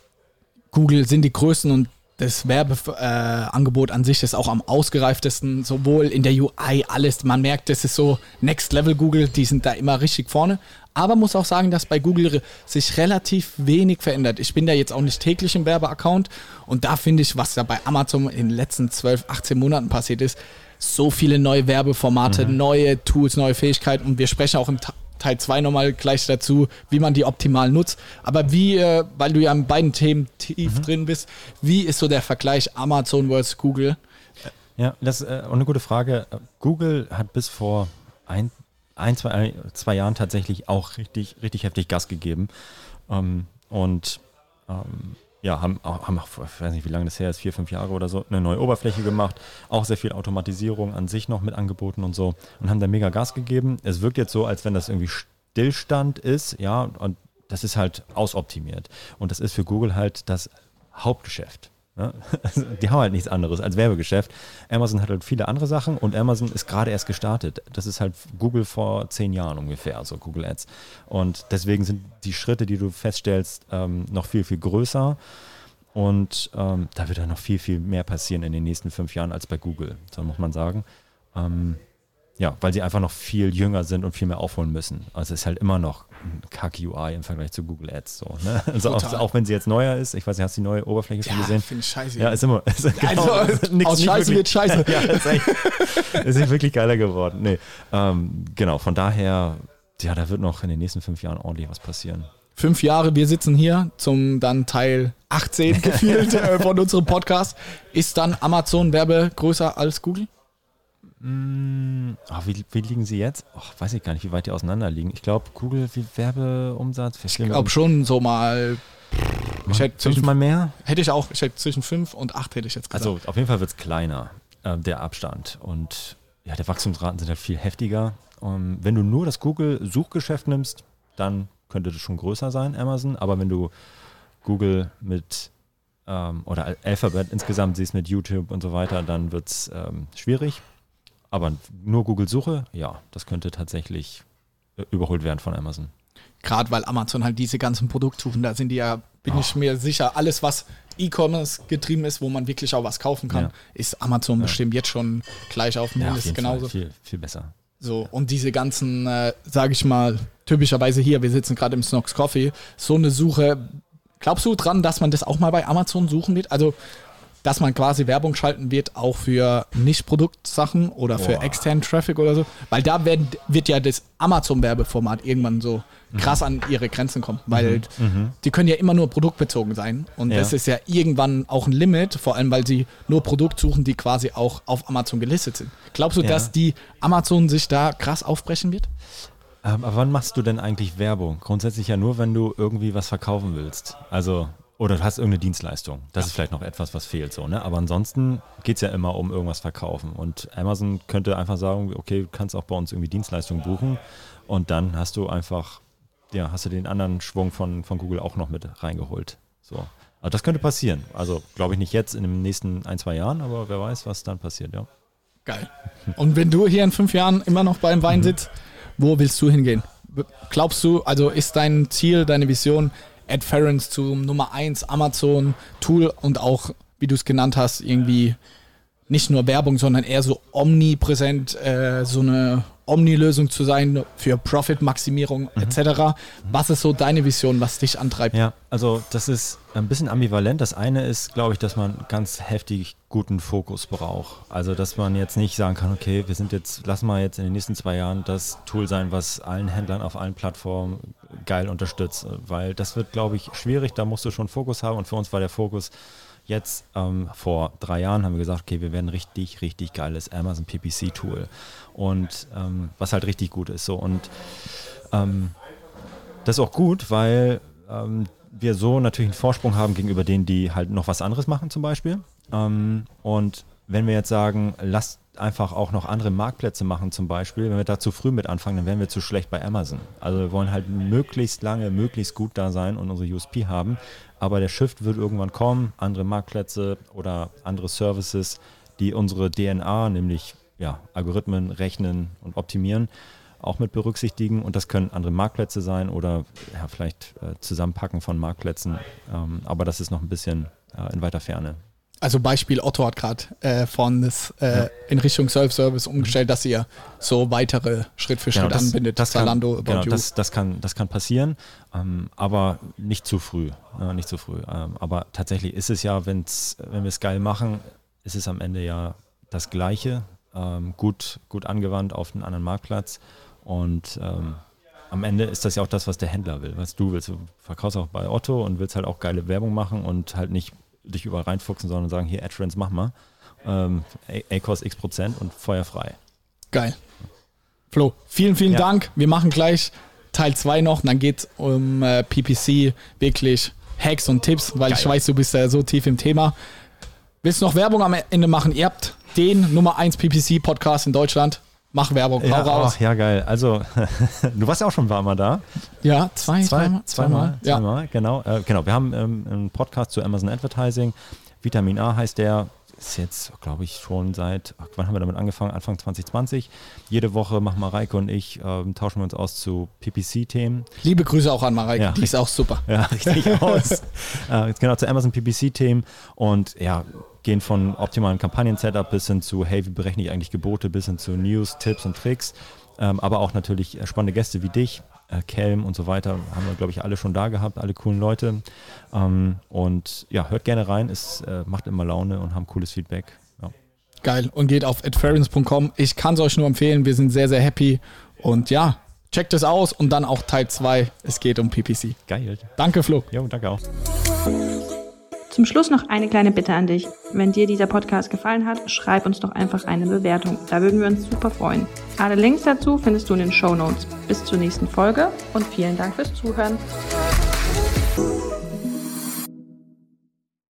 Google sind die Größten und das Werbeangebot an sich ist auch am ausgereiftesten, sowohl in der UI, alles. Man merkt, das ist so Next Level Google, die sind da immer richtig vorne. Aber muss auch sagen, dass bei Google sich relativ wenig verändert. Ich bin da jetzt auch nicht täglich im Werbeaccount und da finde ich, was da bei Amazon in den letzten 12, 18 Monaten passiert ist, so viele neue Werbeformate, neue Tools, neue Fähigkeiten und wir sprechen auch im Teil 2 nochmal gleich dazu, wie man die optimal nutzt. Aber wie, weil du ja in beiden Themen tief drin bist, wie ist so der Vergleich Amazon versus Google? Ja, das ist eine gute Frage. Google hat bis vor zwei Jahren tatsächlich auch richtig heftig Gas gegeben. Haben auch, ich weiß nicht, wie lange das her ist, 4-5 Jahre oder so, eine neue Oberfläche gemacht, auch sehr viel Automatisierung an sich noch mit angeboten und so und haben da mega Gas gegeben. Es wirkt jetzt so, als wenn das irgendwie Stillstand ist, ja, und das ist halt ausoptimiert. Und das ist für Google halt das Hauptgeschäft. Ne? Also die haben halt nichts anderes als Werbegeschäft. Amazon hat halt viele andere Sachen und Amazon ist gerade erst gestartet. Das ist halt Google vor 10 Jahren ungefähr, also Google Ads. Und deswegen sind die Schritte, die du feststellst, noch viel, viel größer. Und da wird dann noch viel, viel mehr passieren in den nächsten 5 Jahren als bei Google, so muss man sagen. Ja, weil sie einfach noch viel jünger sind und viel mehr aufholen müssen. Also es ist halt immer noch ein Kack-UI im Vergleich zu Google Ads. So, ne? Also auch wenn sie jetzt neuer ist, ich weiß nicht, hast du die neue Oberfläche schon gesehen? Finde ich scheiße. Ja, ist immer. Genau, aus Scheiße wird Scheiße. Ja, ist echt wirklich geiler geworden. Nee, genau, von daher, ja, da wird noch in den nächsten 5 Jahren ordentlich was passieren. 5 Jahre, wir sitzen hier zum dann Teil 18 gefühlt von unserem Podcast. Ist dann Amazon Werbe größer als Google? Wie liegen sie jetzt? Weiß ich gar nicht, wie weit die auseinander liegen. Ich glaube, Google, wie Werbeumsatz? Ich glaube schon so mal. Ich hätte 5-mal mehr? Hätte ich auch. Ich hätte zwischen 5 und 8 hätte ich jetzt gesagt. Also auf jeden Fall wird es kleiner, der Abstand. Und ja, die Wachstumsraten sind halt viel heftiger. Wenn du nur das Google-Suchgeschäft nimmst, dann könnte das schon größer sein, Amazon. Aber wenn du Google mit oder Alphabet insgesamt siehst mit YouTube und so weiter, dann wird es schwierig. Aber nur Google-Suche, ja, das könnte tatsächlich überholt werden von Amazon. Gerade weil Amazon halt diese ganzen Produktsuchen, da sind die ja, bin ich mir sicher, alles was E-Commerce getrieben ist, wo man wirklich auch was kaufen kann, ist Amazon bestimmt jetzt schon gleich auf dem Mindest genauso. Viel, viel besser. So, und diese ganzen, sage ich mal, typischerweise hier, wir sitzen gerade im Snox Coffee, so eine Suche, glaubst du dran, dass man das auch mal bei Amazon suchen wird? Also dass man quasi Werbung schalten wird, auch für Nicht-Produktsachen oder für externen Traffic oder so. Weil da wird ja das Amazon-Werbeformat irgendwann so krass an ihre Grenzen kommen. Weil die können ja immer nur produktbezogen sein. Und das ist ja irgendwann auch ein Limit, vor allem weil sie nur Produkte suchen, die quasi auch auf Amazon gelistet sind. Glaubst du, dass die Amazon sich da krass aufbrechen wird? Aber wann machst du denn eigentlich Werbung? Grundsätzlich ja nur, wenn du irgendwie was verkaufen willst. Also, oder du hast irgendeine Dienstleistung. Das ist vielleicht noch etwas, was fehlt. So, ne? Aber ansonsten geht es ja immer um irgendwas verkaufen. Und Amazon könnte einfach sagen, okay, du kannst auch bei uns irgendwie Dienstleistungen buchen. Und dann hast du einfach, hast du den anderen Schwung von Google auch noch mit reingeholt. So. Aber das könnte passieren. Also, glaube ich nicht jetzt in den nächsten 1-2 Jahren, aber wer weiß, was dann passiert, ja. Geil. Und wenn du hier in 5 Jahren immer noch beim Wein sitzt, wo willst du hingehen? Glaubst du, also ist dein Ziel, deine Vision, Adference zum Nummer 1 Amazon-Tool und auch, wie du es genannt hast, irgendwie nicht nur Werbung, sondern eher so omnipräsent, so eine Omni-Lösung zu sein für Profit-Maximierung etc. Was ist so deine Vision, was dich antreibt? Ja, also das ist ein bisschen ambivalent. Das eine ist, glaube ich, dass man ganz heftig guten Fokus braucht. Also dass man jetzt nicht sagen kann, okay, lassen wir jetzt in den nächsten 2 Jahren das Tool sein, was allen Händlern auf allen Plattformen geil unterstützt. Weil das wird, glaube ich, schwierig. Da musst du schon Fokus haben. Und für uns war der Fokus jetzt, vor 3 Jahren haben wir gesagt, okay, wir werden richtig, richtig geiles Amazon PPC-Tool. Und was halt richtig gut ist. So. Und das ist auch gut, weil wir so natürlich einen Vorsprung haben gegenüber denen, die halt noch was anderes machen zum Beispiel. Und wenn wir jetzt sagen, lasst einfach auch noch andere Marktplätze machen zum Beispiel, wenn wir da zu früh mit anfangen, dann wären wir zu schlecht bei Amazon. Also wir wollen halt möglichst lange, möglichst gut da sein und unsere USP haben. Aber der Shift wird irgendwann kommen, andere Marktplätze oder andere Services, die unsere DNA, nämlich Algorithmen, rechnen und optimieren, auch mit berücksichtigen. Und das können andere Marktplätze sein oder vielleicht Zusammenpacken von Marktplätzen. Aber das ist noch ein bisschen in weiter Ferne. Also Beispiel, Otto hat gerade in Richtung Self-Service umgestellt, dass ihr so weitere Schritt für Schritt anbindet. Zalando, About You. Das kann passieren, aber nicht zu früh. Nicht zu früh. Aber tatsächlich ist es ja, wenn wir es geil machen, ist es am Ende ja das Gleiche, gut angewandt auf einen anderen Marktplatz. Und am Ende ist das ja auch das, was der Händler will, was du willst. Du verkaufst auch bei Otto und willst halt auch geile Werbung machen und halt nicht dich überall reinfuchsen, sondern sagen, hier Adference, mach mal. A-Cost X% und feuerfrei. Geil. Flo, vielen Dank. Wir machen gleich Teil 2 noch und dann geht es um PPC, wirklich Hacks und Tipps, weil ich weiß, du bist ja so tief im Thema. Willst du noch Werbung am Ende machen? Ihr habt den Nummer 1 PPC-Podcast in Deutschland. Mach Werbung, hau raus. Ja, geil. Also, du warst ja auch schon mal da. Ja, zweimal. Ja. Genau. Wir haben einen Podcast zu Amazon Advertising. Vitamin A heißt der. Ist jetzt, glaube ich, schon seit, wann haben wir damit angefangen? Anfang 2020. Jede Woche machen Mareike und ich, tauschen wir uns aus zu PPC-Themen. Liebe Grüße auch an Mareike, die ist auch super. Ja, richtig aus. Genau, zu Amazon PPC-Themen und gehen von optimalen Kampagnen-Setup bis hin zu, hey, wie berechne ich eigentlich Gebote, bis hin zu News, Tipps und Tricks. Aber auch natürlich spannende Gäste wie dich, Kelm und so weiter, haben wir, glaube ich, alle schon da gehabt, alle coolen Leute. Und hört gerne rein, es macht immer Laune und haben cooles Feedback. Ja. Geil, und geht auf adference.com. Ich kann es euch nur empfehlen, wir sind sehr, sehr happy. Und checkt es aus und dann auch Teil 2, es geht um PPC. Geil. Danke, Flo. Ja, danke auch. Zum Schluss noch eine kleine Bitte an dich. Wenn dir dieser Podcast gefallen hat, schreib uns doch einfach eine Bewertung. Da würden wir uns super freuen. Alle Links dazu findest du in den Shownotes. Bis zur nächsten Folge und vielen Dank fürs Zuhören.